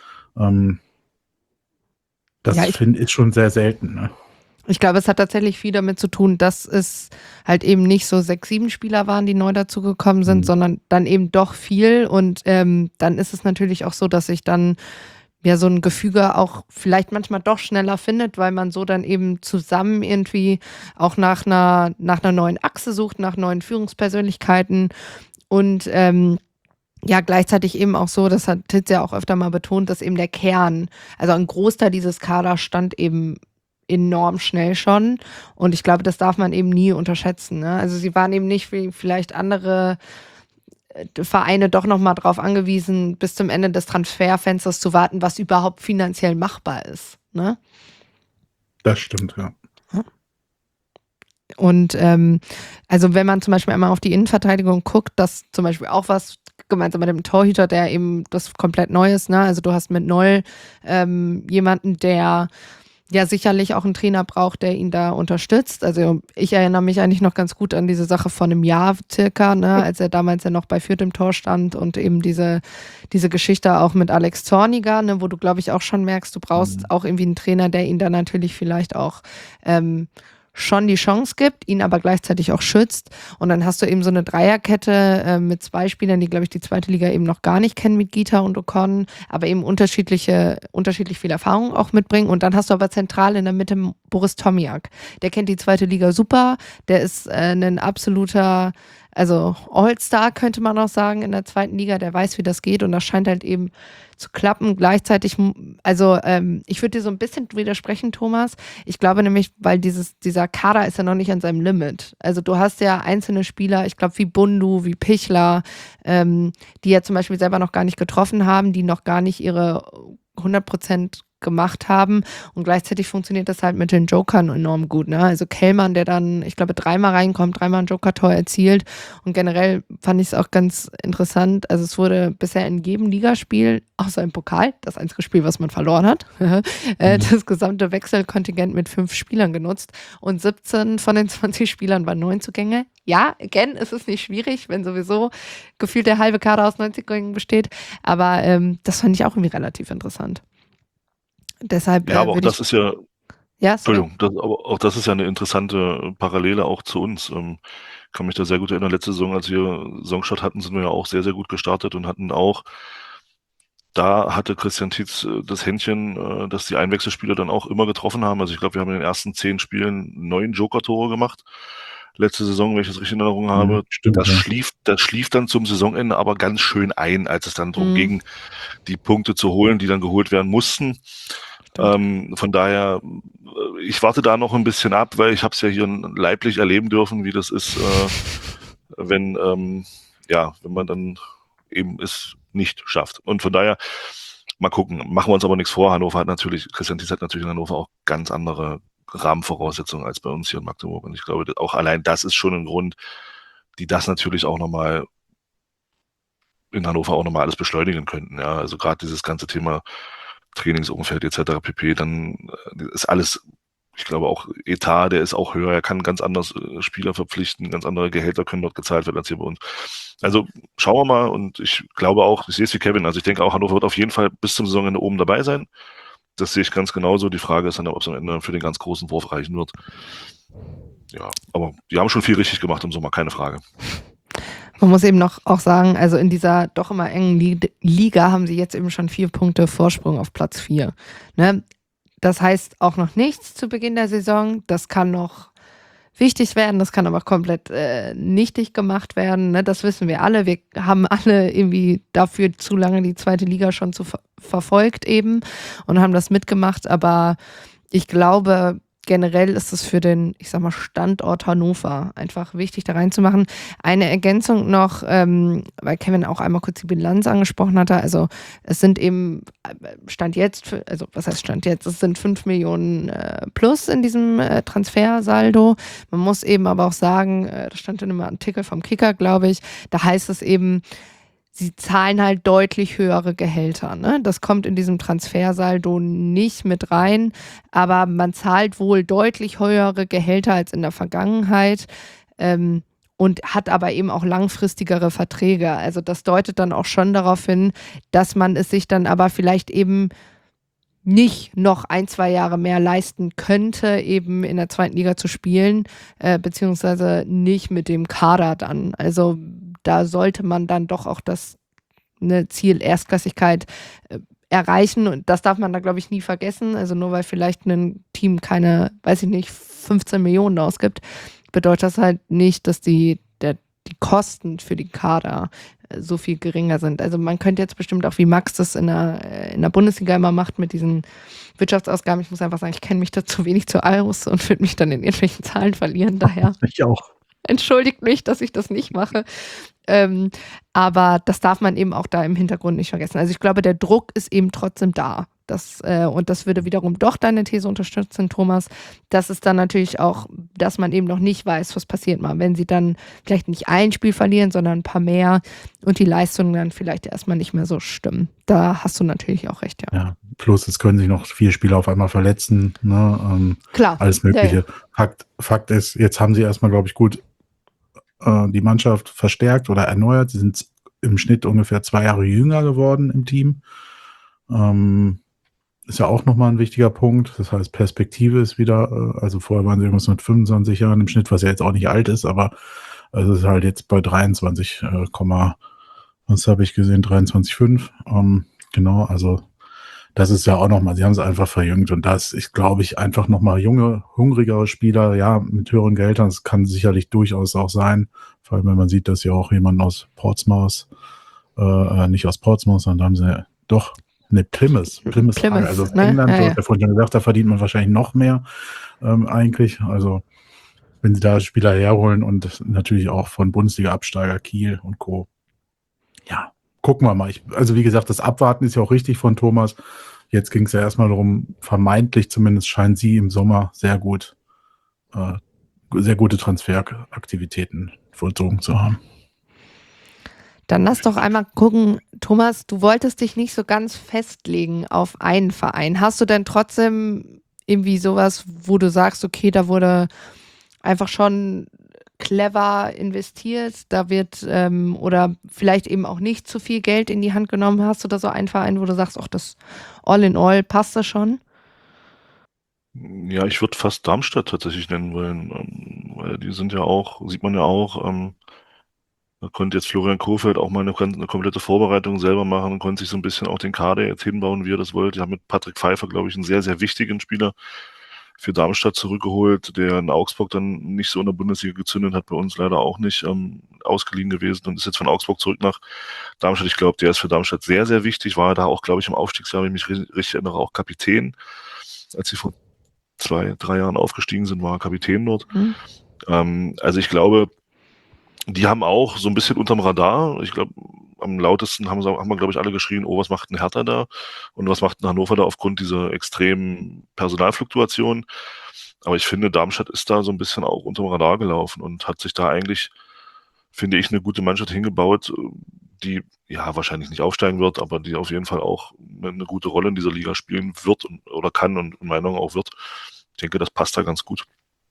ist schon sehr selten. Ne? Ich glaube, es hat tatsächlich viel damit zu tun, dass es halt eben nicht so 6, 7 Spieler waren, die neu dazugekommen sind, sondern dann eben doch viel. Und dann ist es natürlich auch so, dass sich dann ja so ein Gefüge auch vielleicht manchmal doch schneller findet, weil man so dann eben zusammen irgendwie auch nach einer neuen Achse sucht, nach neuen Führungspersönlichkeiten und ja, gleichzeitig eben auch so, das hat Tietz ja auch öfter mal betont, dass eben der Kern, also ein Großteil dieses Kaders stand eben enorm schnell schon und ich glaube, das darf man eben nie unterschätzen. Ne? Also sie waren eben nicht wie vielleicht andere Vereine doch nochmal drauf angewiesen, bis zum Ende des Transferfensters zu warten, was überhaupt finanziell machbar ist. Ne? Das stimmt, ja. Und also wenn man zum Beispiel einmal auf die Innenverteidigung guckt, das zum Beispiel auch was gemeinsam mit dem Torhüter, der eben das komplett neu ist, ne? Also du hast mit Noll jemanden, der ja sicherlich auch einen Trainer braucht, der ihn da unterstützt. Also ich erinnere mich eigentlich noch ganz gut an diese Sache von einem Jahr circa, ne? Als er damals ja noch bei Fürth im Tor stand und eben diese Geschichte auch mit Alex Zorniger, ne? Wo du, glaube ich, auch schon merkst, du brauchst auch irgendwie einen Trainer, der ihn da natürlich vielleicht auch schon die Chance gibt, ihn aber gleichzeitig auch schützt. Und dann hast du eben so eine Dreierkette mit 2 Spielern, die, glaube ich, die zweite Liga eben noch gar nicht kennen mit Gita und Ocon, aber eben unterschiedlich viel Erfahrung auch mitbringen. Und dann hast du aber zentral in der Mitte Boris Tomiak. Der kennt die zweite Liga super. Der ist ein absoluter, also All-Star könnte man auch sagen in der zweiten Liga. Der weiß, wie das geht und das scheint halt eben zu klappen. Gleichzeitig, also ich würde dir so ein bisschen widersprechen, Thomas. Ich glaube nämlich, weil dieser Kader ist ja noch nicht an seinem Limit. Also du hast ja einzelne Spieler, ich glaube wie Bundu, wie Pichler, die ja zum Beispiel selber noch gar nicht getroffen haben, die noch gar nicht ihre 100% gemacht haben und gleichzeitig funktioniert das halt mit den Jokern enorm gut. Ne? Also Kellmann, der dann, ich glaube, 3-mal reinkommt, 3-mal ein Joker-Tor erzielt und generell fand ich es auch ganz interessant, also es wurde bisher in jedem Ligaspiel, außer im Pokal, das einzige Spiel, was man verloren hat, das gesamte Wechselkontingent mit 5 Spielern genutzt und 17 von den 20 Spielern waren Neuzugänge. Ja, again, es ist nicht schwierig, wenn sowieso gefühlt der halbe Kader aus Neuzugängen besteht, aber das fand ich auch irgendwie relativ interessant. Deshalb, ja, aber auch das ist ja, Entschuldigung, auch das ist ja eine interessante Parallele auch zu uns. Kann mich da sehr gut erinnern, letzte Saison, als wir Saisonstart hatten, sind wir ja auch sehr, sehr gut gestartet und hatten auch da hatte Christian Tietz das Händchen, dass die Einwechselspieler dann auch immer getroffen haben. Also ich glaube, wir haben in den ersten 10 Spielen 9 Joker-Tore gemacht. Letzte Saison, wenn ich das richtig in Erinnerung habe. Stimmt, das ja. schlief dann zum Saisonende aber ganz schön ein, als es dann darum ging, die Punkte zu holen, die dann geholt werden mussten. Von daher, ich warte da noch ein bisschen ab, weil ich habe es ja hier leiblich erleben dürfen, wie das ist, wenn man dann eben es nicht schafft. Und von daher, mal gucken, machen wir uns aber nichts vor. Christian Tietz hat natürlich in Hannover auch ganz andere Rahmenvoraussetzungen als bei uns hier in Magdeburg. Und ich glaube, auch allein das ist schon ein Grund, die das natürlich auch nochmal in Hannover auch nochmal alles beschleunigen könnten. Ja, also gerade dieses ganze Thema Trainingsumfeld etc. pp. Dann ist alles, ich glaube auch Etat, der ist auch höher, er kann ganz anders Spieler verpflichten, ganz andere Gehälter können dort gezahlt werden als hier bei uns. Also schauen wir mal, und ich glaube auch, ich sehe es wie Kevin, also ich denke auch, Hannover wird auf jeden Fall bis zum Saisonende oben dabei sein. Das sehe ich ganz genauso. Die Frage ist dann, ob es am Ende für den ganz großen Wurf reichen wird. Ja, aber die haben schon viel richtig gemacht im Sommer, keine Frage. Man muss eben noch auch sagen, also in dieser doch immer engen Liga haben sie jetzt eben schon 4 Punkte Vorsprung auf Platz 4. Ne? Das heißt auch noch nichts zu Beginn der Saison. Das kann noch wichtig werden, das kann aber komplett nichtig gemacht werden. Ne? Das wissen wir alle. Wir haben alle irgendwie dafür zu lange die zweite Liga schon verfolgt eben und haben das mitgemacht. Aber ich glaube, generell ist es für den, ich sag mal, Standort Hannover einfach wichtig, da reinzumachen. Eine Ergänzung noch, weil Kevin auch einmal kurz die Bilanz angesprochen hatte. Also es sind eben Stand jetzt, also was heißt Stand jetzt? Es sind 5 Millionen plus in diesem Transfersaldo. Man muss eben aber auch sagen, das stand in einem Artikel vom Kicker, glaube ich, da heißt es eben, sie zahlen halt deutlich höhere Gehälter. Ne? Das kommt in diesem Transfersaldo nicht mit rein, aber man zahlt wohl deutlich höhere Gehälter als in der Vergangenheit und hat aber eben auch langfristigere Verträge. Also das deutet dann auch schon darauf hin, dass man es sich dann aber vielleicht eben nicht noch 1-2 Jahre mehr leisten könnte, eben in der zweiten Liga zu spielen, beziehungsweise nicht mit dem Kader dann. Also da sollte man dann doch auch das Ziel Erstklassigkeit erreichen und das darf man da, glaube ich, nie vergessen. Also nur weil vielleicht ein Team keine, weiß ich nicht, 15 Millionen ausgibt, bedeutet das halt nicht, dass die Kosten für die Kader so viel geringer sind. Also man könnte jetzt bestimmt auch, wie Max das in der Bundesliga immer macht, mit diesen Wirtschaftsausgaben, ich muss einfach sagen, ich kenne mich da zu wenig zu aus und würde mich dann in irgendwelchen Zahlen verlieren, daher. Ich auch. Entschuldigt mich, dass ich das nicht mache. Aber das darf man eben auch da im Hintergrund nicht vergessen. Also ich glaube, der Druck ist eben trotzdem da. Und das würde wiederum doch deine These unterstützen, Thomas. Das ist dann natürlich auch, dass man eben noch nicht weiß, was passiert mal, wenn sie dann vielleicht nicht ein Spiel verlieren, sondern ein paar mehr und die Leistungen dann vielleicht erstmal nicht mehr so stimmen. Da hast du natürlich auch recht, ja. Ja, plus es können sich noch 4 Spieler auf einmal verletzen. Ne? Klar. Alles Mögliche. Ja. Fakt ist, jetzt haben sie erstmal, glaube ich, gut die Mannschaft verstärkt oder erneuert. Sie sind im Schnitt ungefähr 2 Jahre jünger geworden im Team. Ist ja auch nochmal ein wichtiger Punkt. Das heißt, Perspektive ist wieder, also vorher waren sie irgendwas mit 25 Jahren im Schnitt, was ja jetzt auch nicht alt ist, aber es ist halt jetzt bei 23, was habe ich gesehen, 23,5. Genau, also das ist ja auch nochmal, sie haben es einfach verjüngt und das ist, glaube ich, einfach nochmal junge, hungrigere Spieler, ja, mit höheren Gehältern, das kann sicherlich durchaus auch sein, vor allem wenn man sieht, dass ja auch jemand aus Portsmouth, nicht aus Portsmouth, sondern haben sie doch Plymouth, also in England, ja. der vorhin schon gesagt, da verdient man wahrscheinlich noch mehr eigentlich, also wenn sie da Spieler herholen und natürlich auch von Bundesliga-Absteiger Kiel und Co. Ja, gucken wir mal. Also wie gesagt, das Abwarten ist ja auch richtig von Thomas. Jetzt ging es ja erstmal darum, vermeintlich zumindest scheinen sie im Sommer sehr gute Transferaktivitäten vollzogen zu haben. Dann lass doch einmal gucken, Thomas, du wolltest dich nicht so ganz festlegen auf einen Verein. Hast du denn trotzdem irgendwie sowas, wo du sagst, okay, da wurde einfach schon clever investiert, da wird oder vielleicht eben auch nicht zu viel Geld in die Hand genommen? Hast du da so einen Verein, wo du sagst, ach, das all in all passt das schon? Ja, ich würde fast Darmstadt tatsächlich nennen wollen, weil die sind ja auch, sieht man ja auch, Da konnte jetzt Florian Kohfeldt auch mal eine komplette Vorbereitung selber machen und konnte sich so ein bisschen auch den Kader jetzt hinbauen, wie er das wollte. Die haben mit Patrick Pfeiffer, glaube ich, einen sehr, sehr wichtigen Spieler für Darmstadt zurückgeholt, der in Augsburg dann nicht so in der Bundesliga gezündet hat, bei uns leider auch nicht, ausgeliehen gewesen und ist jetzt von Augsburg zurück nach Darmstadt. Ich glaube, der ist für Darmstadt sehr, sehr wichtig, war da auch, glaube ich, im Aufstiegsjahr, wenn ich mich richtig erinnere, auch Kapitän. Als sie vor 2-3 Jahren aufgestiegen sind, war er Kapitän dort. Also ich glaube, die haben auch so ein bisschen unterm Radar. Ich glaube, am lautesten haben wir, glaube ich, alle geschrien, oh, was macht ein Hertha da? Und was macht ein Hannover da aufgrund dieser extremen Personalfluktuation? Aber ich finde, Darmstadt ist da so ein bisschen auch unterm Radar gelaufen und hat sich da eigentlich, finde ich, eine gute Mannschaft hingebaut, die ja wahrscheinlich nicht aufsteigen wird, aber die auf jeden Fall auch eine gute Rolle in dieser Liga spielen wird oder kann und in meiner Meinung auch wird. Ich denke, das passt da ganz gut.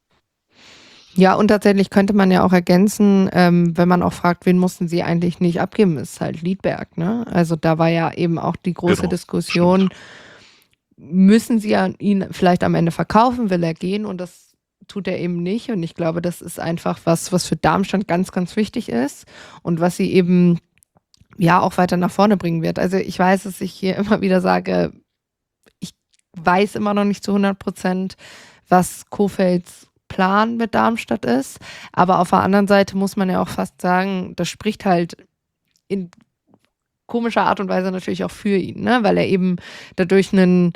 Ja, und tatsächlich könnte man ja auch ergänzen, wenn man auch fragt, wen mussten sie eigentlich nicht abgeben, ist halt Liedberg, ne? Also da war ja eben auch die große Diskussion, müssen sie ihn vielleicht am Ende verkaufen, will er gehen, und das tut er eben nicht, und ich glaube, das ist einfach was für Darmstadt ganz, ganz wichtig ist und was sie eben ja auch weiter nach vorne bringen wird. Also ich weiß, dass ich hier immer wieder sage, ich weiß immer noch nicht zu 100%, was Kohfeldts Plan mit Darmstadt ist, aber auf der anderen Seite muss man ja auch fast sagen, das spricht halt in komischer Art und Weise natürlich auch für ihn, ne? Weil er eben dadurch eben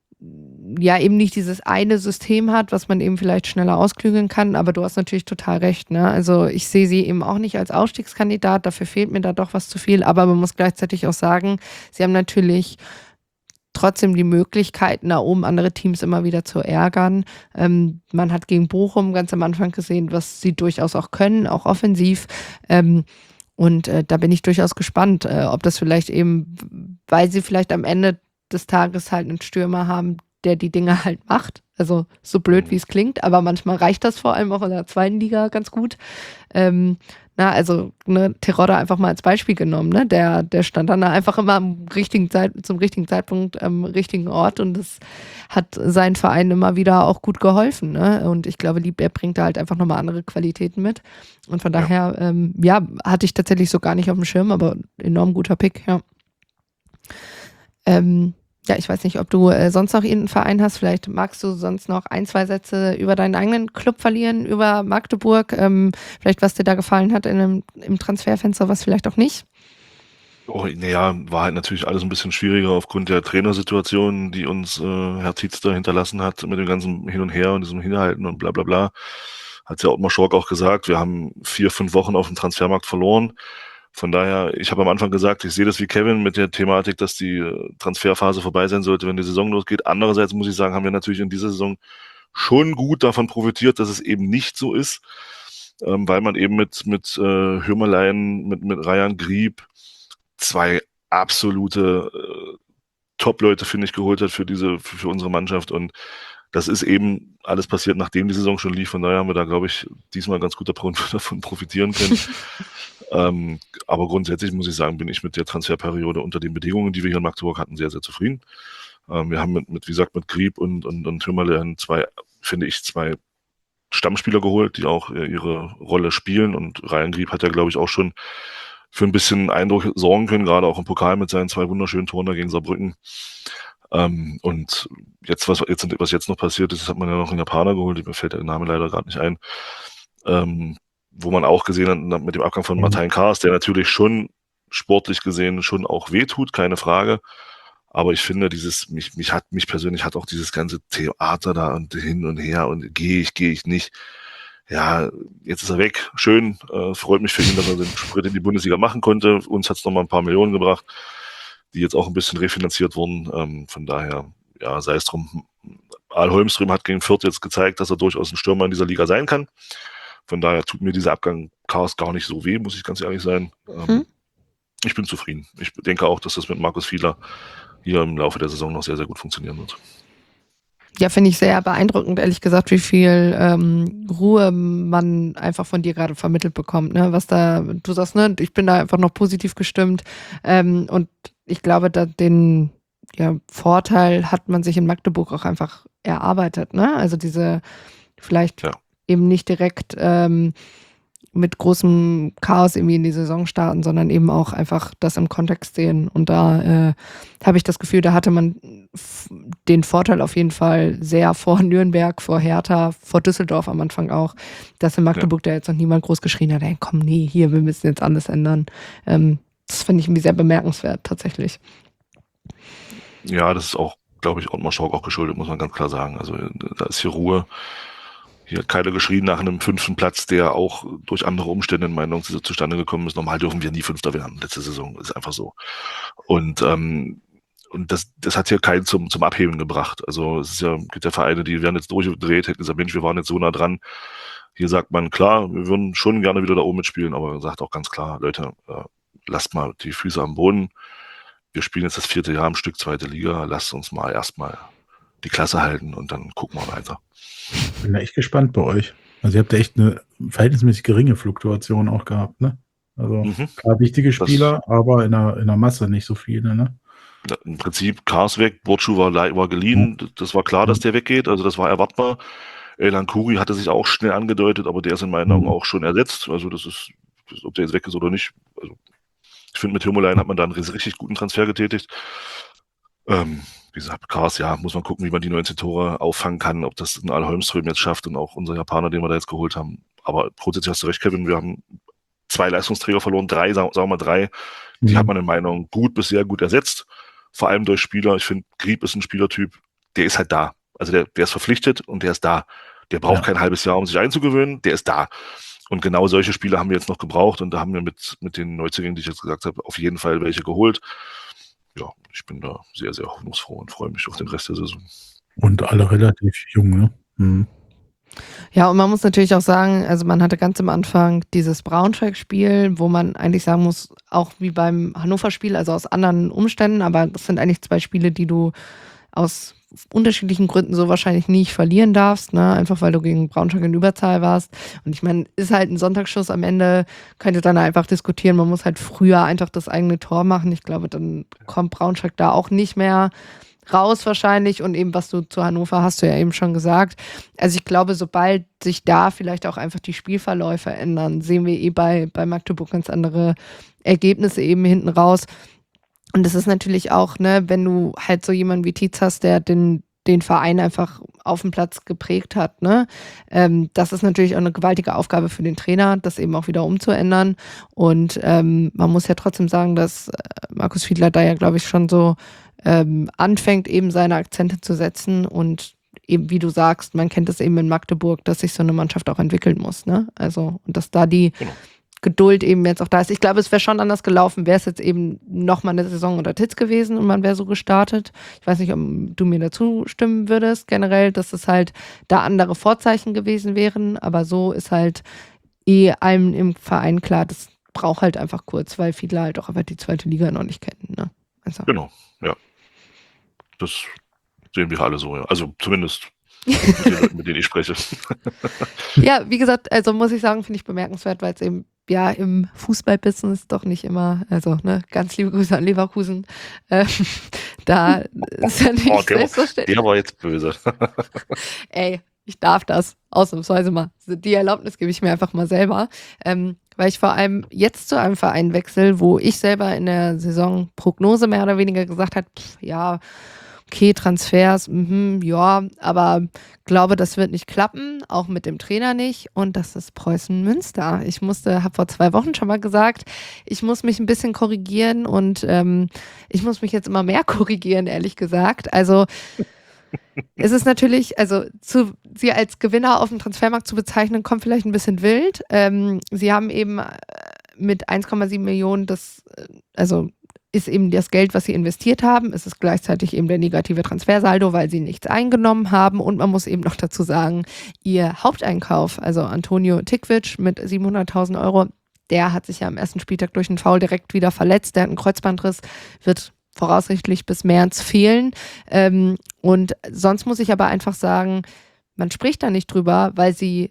nicht dieses eine System hat, was man eben vielleicht schneller ausklügeln kann, aber du hast natürlich total recht, ne? Also ich sehe sie eben auch nicht als Ausstiegskandidat, dafür fehlt mir da doch was zu viel, aber man muss gleichzeitig auch sagen, sie haben natürlich trotzdem die Möglichkeiten, da oben andere Teams immer wieder zu ärgern. Man hat gegen Bochum ganz am Anfang gesehen, was sie durchaus auch können, auch offensiv. Und da bin ich durchaus gespannt, ob das vielleicht eben, weil sie vielleicht am Ende des Tages halt einen Stürmer haben, der die Dinge halt macht. Also so blöd, wie es klingt, aber manchmal reicht das vor allem auch in der zweiten Liga ganz gut. Terodde einfach mal als Beispiel genommen, ne? Der stand dann einfach immer zum richtigen Zeitpunkt am richtigen Ort, und das hat seinen Verein immer wieder auch gut geholfen, ne? Und ich glaube, Liebherr bringt da halt einfach nochmal andere Qualitäten mit. Und von daher, hatte ich tatsächlich so gar nicht auf dem Schirm, aber enorm guter Pick, ja. Ich weiß nicht, ob du sonst noch irgendeinen Verein hast. Vielleicht magst du sonst noch 1-2 Sätze über deinen eigenen Club verlieren, über Magdeburg. Vielleicht, was dir da gefallen hat im Transferfenster, was vielleicht auch nicht. War halt natürlich alles ein bisschen schwieriger aufgrund der Trainersituation, die uns Herr Tietz da hinterlassen hat, mit dem ganzen Hin und Her und diesem Hinhalten und bla bla bla. Hat ja Ottmar Schork auch gesagt, wir haben 4-5 Wochen auf dem Transfermarkt verloren. Von daher, ich habe am Anfang gesagt, ich sehe das wie Kevin mit der Thematik, dass die Transferphase vorbei sein sollte, wenn die Saison losgeht. Andererseits muss ich sagen, haben wir natürlich in dieser Saison schon gut davon profitiert, dass es eben nicht so ist, weil man eben mit Hürmelein, mit Rayan Grieb 2 absolute Top-Leute, finde ich, geholt hat für unsere Mannschaft, und das ist eben alles passiert, nachdem die Saison schon lief. Von daher haben wir da, glaube ich, diesmal ganz gut davon profitieren können. Aber grundsätzlich muss ich sagen, bin ich mit der Transferperiode unter den Bedingungen, die wir hier in Magdeburg hatten, sehr, sehr zufrieden. Wir haben mit Grieb und Hürmelein zwei Stammspieler geholt, die auch ihre Rolle spielen, und Rayan Grieb hat ja, glaube ich, auch schon für ein bisschen Eindruck sorgen können, gerade auch im Pokal mit seinen 2 wunderschönen Toren da gegen Saarbrücken. Und jetzt, was jetzt noch passiert ist, das hat man ja noch einen Japaner geholt, mir fällt der Name leider gerade nicht ein, wo man auch gesehen hat, mit dem Abgang von Martin Kaas, der natürlich schon sportlich gesehen schon auch wehtut, keine Frage. Aber ich finde, mich persönlich hat auch dieses ganze Theater da und hin und her und gehe ich nicht. Ja, jetzt ist er weg. Schön. Freut mich für ihn, dass er den Schritt in die Bundesliga machen konnte. Uns hat es nochmal ein paar Millionen gebracht, die jetzt auch ein bisschen refinanziert wurden. Von daher, ja, sei es drum. Al Holmström hat gegen Fürth jetzt gezeigt, dass er durchaus ein Stürmer in dieser Liga sein kann. Von daher tut mir dieser Abgang Chaos gar nicht so weh, muss ich ganz ehrlich sein. Ich bin zufrieden. Ich denke auch, dass das mit Markus Fiedler hier im Laufe der Saison noch sehr, sehr gut funktionieren wird. Ja, finde ich sehr beeindruckend, ehrlich gesagt, wie viel Ruhe man einfach von dir gerade vermittelt bekommt, ne? Was da, du sagst, ne, ich bin da einfach noch positiv gestimmt, und ich glaube, den Vorteil hat man sich in Magdeburg auch einfach erarbeitet, ne? Also diese vielleicht eben nicht direkt mit großem Chaos irgendwie in die Saison starten, sondern eben auch einfach das im Kontext sehen. Und da habe ich das Gefühl, da hatte man den Vorteil auf jeden Fall sehr vor Nürnberg, vor Hertha, vor Düsseldorf am Anfang auch, dass in Magdeburg da jetzt noch niemand groß geschrien hat, ey, komm, nee, hier, wir müssen jetzt alles ändern. Das finde ich irgendwie sehr bemerkenswert, tatsächlich. Ja, das ist auch, glaube ich, Ottmar Schork auch geschuldet, muss man ganz klar sagen. Also da ist hier Ruhe. Hier hat keiner geschrien nach einem 5. Platz, der auch durch andere Umstände in meiner Meinung zustande gekommen ist. Normal dürfen wir nie 5. werden, letzte Saison. Das ist einfach so. Und das hat hier keinen zum Abheben gebracht. Also es ist ja, gibt ja Vereine, die werden jetzt durchgedreht, hätten gesagt, Mensch, wir waren jetzt so nah dran. Hier sagt man, klar, wir würden schon gerne wieder da oben mitspielen, aber man sagt auch ganz klar, Leute, lasst mal die Füße am Boden. Wir spielen jetzt das 4. Jahr am Stück 2. Liga. Lasst uns mal erstmal die Klasse halten und dann gucken wir weiter. Ich bin da echt gespannt bei euch. Also ihr habt ja echt eine verhältnismäßig geringe Fluktuation auch gehabt, ne? Also klar wichtige Spieler, aber in der Masse nicht so viele, ne? Im Prinzip Kars weg, Burcu war geliehen, das war klar, dass der weggeht, also das war erwartbar. Elan Kuri hatte sich auch schnell angedeutet, aber der ist in meinen Augen auch schon ersetzt. Also das ist, ob der jetzt weg ist oder nicht. Also ich finde, mit Hirmolein hat man da einen richtig guten Transfer getätigt. Wie gesagt, Kars, ja, muss man gucken, wie man die 19 Tore auffangen kann, ob das ein Al-Holmström jetzt schafft und auch unser Japaner, den wir da jetzt geholt haben. Aber grundsätzlich hast du recht, Kevin, wir haben 2 Leistungsträger verloren, 3, sagen wir mal 3. Die hat man in meiner Meinung gut bis sehr gut ersetzt. Vor allem durch Spieler. Ich finde, Grieb ist ein Spielertyp, der ist halt da. Also der ist verpflichtet und der ist da. Der braucht kein halbes Jahr, um sich einzugewöhnen. Der ist da. Und genau solche Spieler haben wir jetzt noch gebraucht und da haben wir mit den Neuzugängen, die ich jetzt gesagt habe, auf jeden Fall welche geholt. Ja, ich bin da sehr, sehr hoffnungsfroh und freue mich auf den Rest der Saison. Und alle relativ jung, ne? Mhm. Ja, und man muss natürlich auch sagen, also man hatte ganz am Anfang dieses Braunschweig-Spiel, wo man eigentlich sagen muss, auch wie beim Hannover-Spiel, also aus anderen Umständen, aber das sind eigentlich 2 Spiele, die du aus unterschiedlichen Gründen so wahrscheinlich nicht verlieren darfst, ne? Einfach weil du gegen Braunschweig in Überzahl warst. Und ich meine, ist halt ein Sonntagsschuss am Ende, könnte dann einfach diskutieren, man muss halt früher einfach das eigene Tor machen. Ich glaube, dann kommt Braunschweig da auch nicht mehr raus wahrscheinlich und eben was du zu Hannover hast du ja eben schon gesagt. Also ich glaube, sobald sich da vielleicht auch einfach die Spielverläufe ändern, sehen wir bei Magdeburg ganz andere Ergebnisse eben hinten raus. Und das ist natürlich auch, ne, wenn du halt so jemanden wie Tietz hast, der den Verein einfach auf dem Platz geprägt hat, ne? Das ist natürlich auch eine gewaltige Aufgabe für den Trainer, das eben auch wieder umzuändern. Und man muss ja trotzdem sagen, dass Markus Fiedler da ja, glaube ich, schon so anfängt, eben seine Akzente zu setzen und eben, wie du sagst, man kennt es eben in Magdeburg, dass sich so eine Mannschaft auch entwickeln muss, ne? Also, und dass da die Geduld eben jetzt auch da ist. Ich glaube, es wäre schon anders gelaufen, wäre es jetzt eben nochmal eine Saison unter Tietz gewesen und man wäre so gestartet. Ich weiß nicht, ob du mir dazu stimmen würdest, generell, dass es halt da andere Vorzeichen gewesen wären, aber so ist halt allen im Verein klar, das braucht halt einfach kurz, weil viele halt auch einfach die 2. Liga noch nicht kennen, ne? Also. Genau, ja. Das sehen wir alle so, ja. Also zumindest mit denen ich spreche. Ja, wie gesagt, also muss ich sagen, finde ich bemerkenswert, weil es eben ja im Fußballbusiness doch nicht immer, also ne, ganz liebe Grüße an Leverkusen, da ist ja nicht selbstverständlich. Der war jetzt böse. Ey, ich darf das, ausnahmsweise mal. Die Erlaubnis gebe ich mir einfach mal selber, weil ich vor allem jetzt zu einem Verein wechsle, wo ich selber in der Saison Prognose mehr oder weniger gesagt habe, ja, okay, Transfers, ja, aber glaube, das wird nicht klappen, auch mit dem Trainer nicht. Und das ist Preußen Münster. Ich habe vor 2 Wochen schon mal gesagt, ich muss mich ein bisschen korrigieren und ich muss mich jetzt immer mehr korrigieren, ehrlich gesagt. Also es ist natürlich, also sie als Gewinner auf dem Transfermarkt zu bezeichnen, kommt vielleicht ein bisschen wild. Sie haben eben mit 1,7 Millionen ist eben das Geld, was sie investiert haben. Es ist gleichzeitig eben der negative Transfersaldo, weil sie nichts eingenommen haben. Und man muss eben noch dazu sagen, ihr Haupteinkauf, also Antonio Tikvic mit 700.000 Euro, der hat sich ja am ersten Spieltag durch einen Foul direkt wieder verletzt. Der hat einen Kreuzbandriss, wird voraussichtlich bis März fehlen. Und sonst muss ich aber einfach sagen, man spricht da nicht drüber, weil sie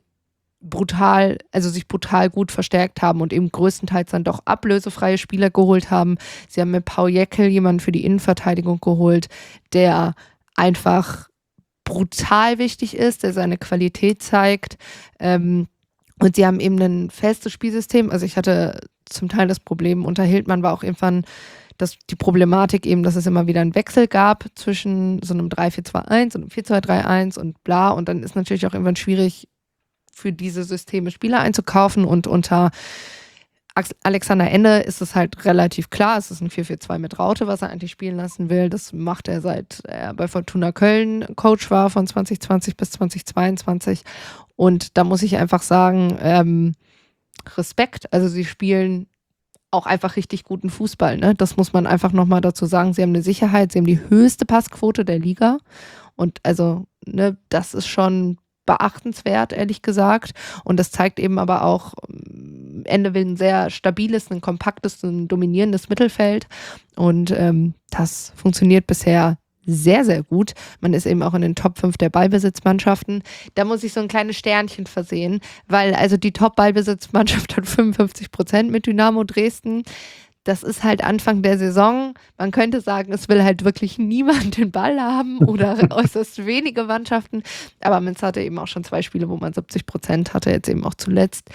sich brutal gut verstärkt haben und eben größtenteils dann doch ablösefreie Spieler geholt haben. Sie haben mit Paul Jäckel jemanden für die Innenverteidigung geholt, der einfach brutal wichtig ist, der seine Qualität zeigt. Und sie haben eben ein festes Spielsystem. Also ich hatte zum Teil das Problem, unter Hildmann war auch irgendwann die Problematik eben, dass es immer wieder einen Wechsel gab zwischen so einem 3-4-2-1 und einem 4-2-3-1 und bla. Und dann ist natürlich auch irgendwann schwierig, für diese Systeme Spieler einzukaufen. Und unter Alexander Ende ist es halt relativ klar, es ist ein 4-4-2 mit Raute, was er eigentlich spielen lassen will. Das macht er seit er bei Fortuna Köln Coach war von 2020 bis 2022. Und da muss ich einfach sagen, Respekt. Also sie spielen auch einfach richtig guten Fußball. Ne? Das muss man einfach nochmal dazu sagen. Sie haben eine Sicherheit, sie haben die höchste Passquote der Liga. Und also, ne, das ist schon beachtenswert, ehrlich gesagt. Und das zeigt eben aber auch, Ende will ein sehr stabiles, ein kompaktes, ein dominierendes Mittelfeld. Und das funktioniert bisher sehr, sehr gut. Man ist eben auch in den Top 5 der Ballbesitzmannschaften. Da muss ich so ein kleines Sternchen versehen, weil also die Top-Ballbesitzmannschaft hat 55% mit Dynamo Dresden. Das ist halt Anfang der Saison. Man könnte sagen, es will halt wirklich niemand den Ball haben oder äußerst wenige Mannschaften. Aber Mainz hatte eben auch schon 2 Spiele, wo man 70% hatte, jetzt eben auch zuletzt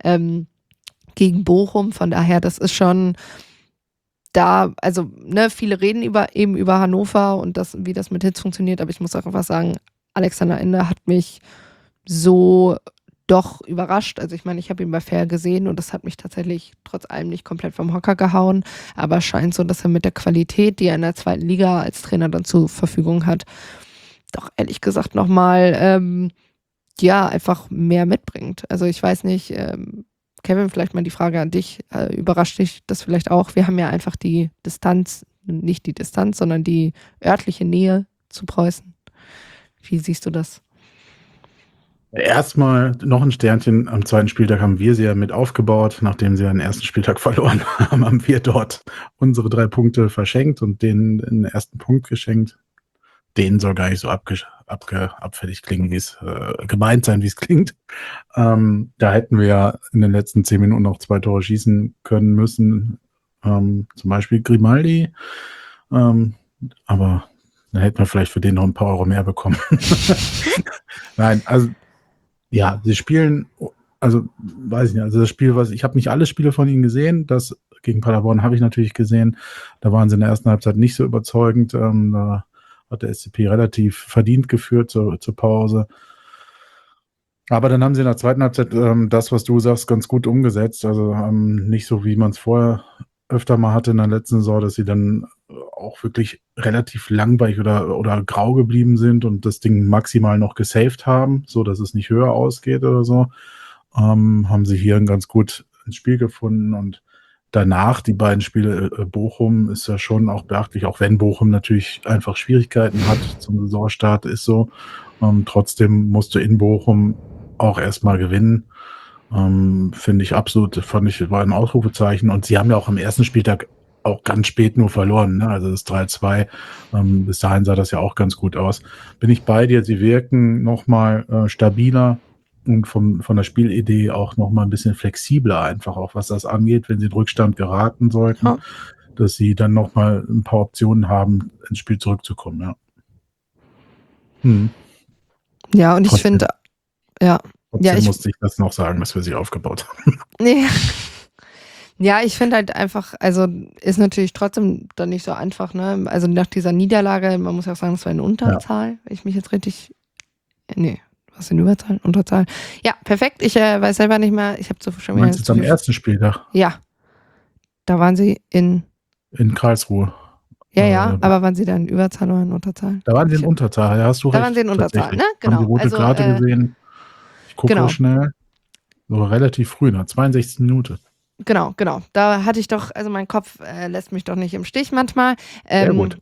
gegen Bochum. Von daher, das ist schon da, also ne, viele reden über Hannover und wie das mit Hits funktioniert, aber ich muss auch einfach sagen, Alexander Ende hat mich so doch überrascht. Also ich meine, ich habe ihn bei Fair gesehen und das hat mich tatsächlich trotz allem nicht komplett vom Hocker gehauen, aber es scheint so, dass er mit der Qualität, die er in der 2. Liga als Trainer dann zur Verfügung hat, doch ehrlich gesagt nochmal einfach mehr mitbringt. Also ich weiß nicht, Kevin, vielleicht mal die Frage an dich. Überrascht dich das vielleicht auch? Wir haben ja einfach die Distanz, nicht die Distanz, sondern die örtliche Nähe zu Preußen. Wie siehst du das? Erstmal noch ein Sternchen. Am 2. Spieltag haben wir sie ja mit aufgebaut. Nachdem sie ja den ersten Spieltag verloren haben, haben wir dort unsere 3 Punkte verschenkt und denen den ersten Punkt geschenkt. Den soll gar nicht so abfällig klingen, wie es gemeint sein, wie es klingt. Da hätten wir ja in den letzten 10 Minuten noch 2 Tore schießen können müssen. Zum Beispiel Grimaldi. Aber da hätten wir vielleicht für den noch ein paar Euro mehr bekommen. Nein, also ja, sie spielen, also weiß ich nicht, also das Spiel, ich habe nicht alle Spiele von ihnen gesehen, das gegen Paderborn habe ich natürlich gesehen. Da waren sie in der ersten Halbzeit nicht so überzeugend. Da hat der SCP relativ verdient geführt zur Pause. Aber dann haben sie in der zweiten Halbzeit das, was du sagst, ganz gut umgesetzt. Also nicht so, wie man es vorher öfter mal hatte in der letzten Saison, dass sie dann auch wirklich relativ langweilig oder grau geblieben sind und das Ding maximal noch gesaved haben, so dass es nicht höher ausgeht oder so. Haben sie hier ganz gut ins Spiel gefunden und danach die beiden Spiele Bochum ist ja schon auch beachtlich, auch wenn Bochum natürlich einfach Schwierigkeiten hat zum Saisonstart, ist so. Trotzdem musste in Bochum auch erstmal gewinnen. Finde ich absolut, war ein Ausrufezeichen. Und sie haben ja auch am ersten Spieltag auch ganz spät nur verloren, ne? Also das 3-2. Bis dahin sah das ja auch ganz gut aus. Bin ich bei dir, sie wirken nochmal stabiler und von der Spielidee auch nochmal ein bisschen flexibler einfach, auch was das angeht, wenn sie in Rückstand geraten sollten, dass sie dann nochmal ein paar Optionen haben, ins Spiel zurückzukommen, ja. Ja, und ich finde, ja. Trotzdem musste ich das noch sagen, dass wir sie aufgebaut haben. Nee. Ja, ich finde halt einfach, also ist natürlich trotzdem dann nicht so einfach, ne? Also nach dieser Niederlage, man muss ja auch sagen, das war eine Unterzahl, wenn ich mich jetzt richtig, was in Überzahl? Unterzahl. Ja, perfekt. Ich weiß selber nicht mehr. Ich habe zu schon wieder. Meinst du am ersten Spieltag? Ja. Da waren sie in Karlsruhe. Ja, aber waren sie da in Überzahl oder in Unterzahl? Da waren sie in Unterzahl, ja, hast du recht. Da waren sie in Unterzahl, ne? Genau. Haben die rote Karte gesehen. Ich gucke schnell. So relativ früh, in der 62. Minute. Genau. Da hatte ich doch, also mein Kopf lässt mich doch nicht im Stich manchmal. Sehr gut.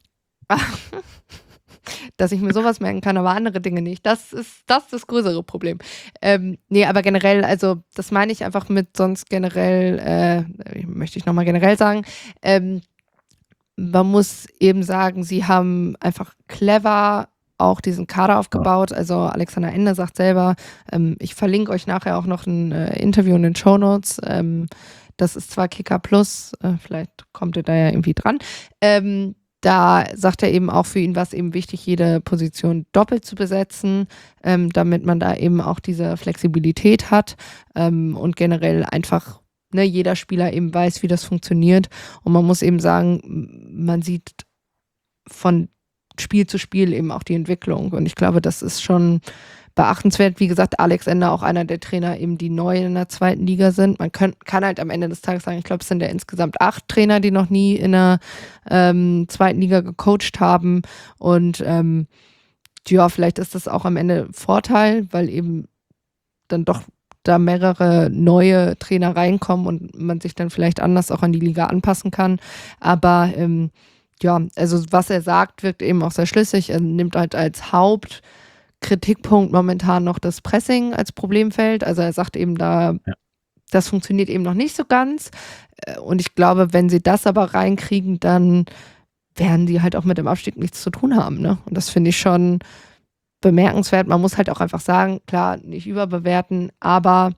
Dass ich mir sowas merken kann, aber andere Dinge nicht. Das ist das größere Problem. Aber generell, also das meine ich einfach mit sonst generell, möchte ich nochmal generell sagen, man muss eben sagen, sie haben einfach clever auch diesen Kader aufgebaut. Also Alexander Ende sagt selber, ich verlinke euch nachher auch noch ein Interview in den Shownotes. Das ist zwar Kicker Plus, vielleicht kommt ihr da ja irgendwie dran. da sagt er eben auch, für ihn war es eben wichtig, jede Position doppelt zu besetzen, damit man da eben auch diese Flexibilität hat und generell einfach jeder Spieler eben weiß, wie das funktioniert. Und man muss eben sagen, man sieht von Spiel zu Spiel eben auch die Entwicklung. Und ich glaube, das ist schon beachtenswert. Wie gesagt, Alex Ender auch einer der Trainer, eben die neu in der zweiten Liga sind. Man kann halt am Ende des Tages sagen, ich glaube, es sind ja insgesamt 8 Trainer, die noch nie in der zweiten Liga gecoacht haben. Und vielleicht ist das auch am Ende Vorteil, weil eben dann doch da mehrere neue Trainer reinkommen und man sich dann vielleicht anders auch an die Liga anpassen kann. Aber also was er sagt, wirkt eben auch sehr schlüssig. Er nimmt halt als Hauptkritikpunkt momentan noch das Pressing als Problemfeld. Also er sagt eben das funktioniert eben noch nicht so ganz. Und ich glaube, wenn sie das aber reinkriegen, dann werden die halt auch mit dem Abstieg nichts zu tun haben. Ne? Und das finde ich schon bemerkenswert. Man muss halt auch einfach sagen, klar, nicht überbewerten, aber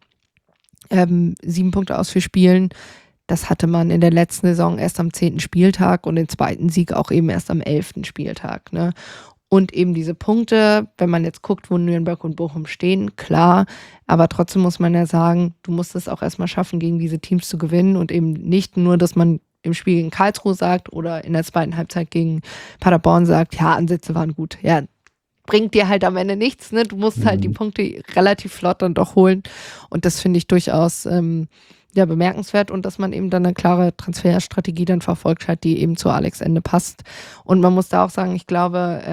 7 Punkte aus 4 Spielen, das hatte man in der letzten Saison erst am 10. Spieltag und den zweiten Sieg auch eben erst am 11. Spieltag. Ne? Und eben diese Punkte, wenn man jetzt guckt, wo Nürnberg und Bochum stehen, klar, aber trotzdem muss man ja sagen, du musst es auch erstmal schaffen, gegen diese Teams zu gewinnen und eben nicht nur, dass man im Spiel gegen Karlsruhe sagt oder in der zweiten Halbzeit gegen Paderborn sagt, ja, Ansätze waren gut. Ja, bringt dir halt am Ende nichts, ne? Du musst halt die Punkte relativ flott dann doch holen. Und das finde ich durchaus bemerkenswert und dass man eben dann eine klare Transferstrategie dann verfolgt hat, die eben zu Alex Ende passt. Und man muss da auch sagen, ich glaube,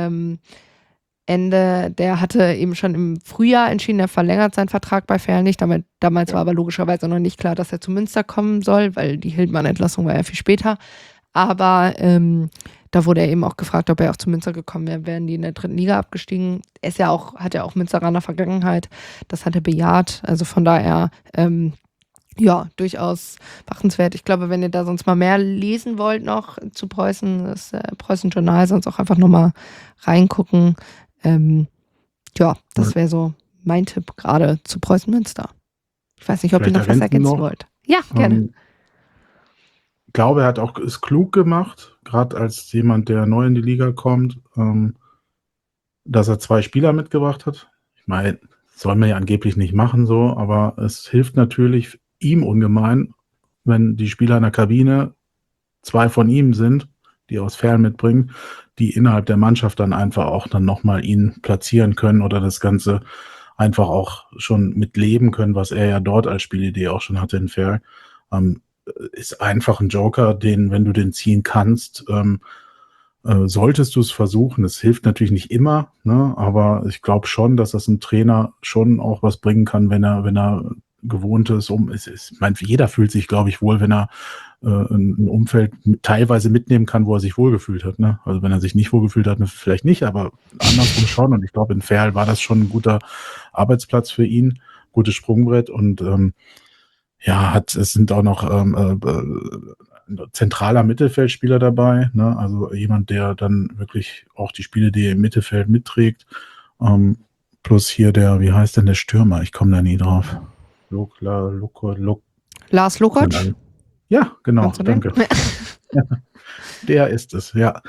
Ende, der hatte eben schon im Frühjahr entschieden, er verlängert seinen Vertrag bei Ferl nicht. Damals war aber logischerweise noch nicht klar, dass er zu Münster kommen soll, weil die Hildmann-Entlassung war ja viel später. Aber da wurde er eben auch gefragt, ob er auch zu Münster gekommen wäre, wären die in der 3. Liga abgestiegen. Er hat ja auch Münsteraner Vergangenheit. Das hat er bejaht. Also von daher, durchaus beachtenswert. Ich glaube, wenn ihr da sonst mal mehr lesen wollt noch zu Preußen, das Preußen-Journal, sonst auch einfach nochmal reingucken. Das wäre so mein Tipp gerade zu Preußen Münster. Ich weiß nicht, ob ihr noch was ergänzen wollt. Ja, gerne. Ich glaube, er hat auch es klug gemacht, gerade als jemand, der neu in die Liga kommt, dass er 2 Spieler mitgebracht hat. Ich meine, soll man ja angeblich nicht machen so, aber es hilft natürlich ihm ungemein, wenn die Spieler in der Kabine 2 von ihm sind, die aus Ferl mitbringen, die innerhalb der Mannschaft dann einfach auch dann nochmal ihn platzieren können oder das Ganze einfach auch schon mitleben können, was er ja dort als Spielidee auch schon hatte in Ferl. Ist einfach ein Joker, den, wenn du den ziehen kannst, solltest du es versuchen. Es hilft natürlich nicht immer, ne? Aber ich glaube schon, dass das ein Trainer schon auch was bringen kann, wenn er gewohnt ist. Ich meine, jeder fühlt sich, glaube ich, wohl, wenn er ein Umfeld teilweise mitnehmen kann, wo er sich wohlgefühlt hat. Ne? Also wenn er sich nicht wohlgefühlt hat, vielleicht nicht, aber andersrum schon. Und ich glaube, in Ferl war das schon ein guter Arbeitsplatz für ihn, gutes Sprungbrett und es sind auch noch zentraler Mittelfeldspieler dabei, ne? Also jemand, der dann wirklich auch die Spielidee im Mittelfeld mitträgt. Plus hier wie heißt denn der Stürmer? Ich komme da nie drauf. Lars Lukacs? Ja, genau, danke. Der ist es, ja.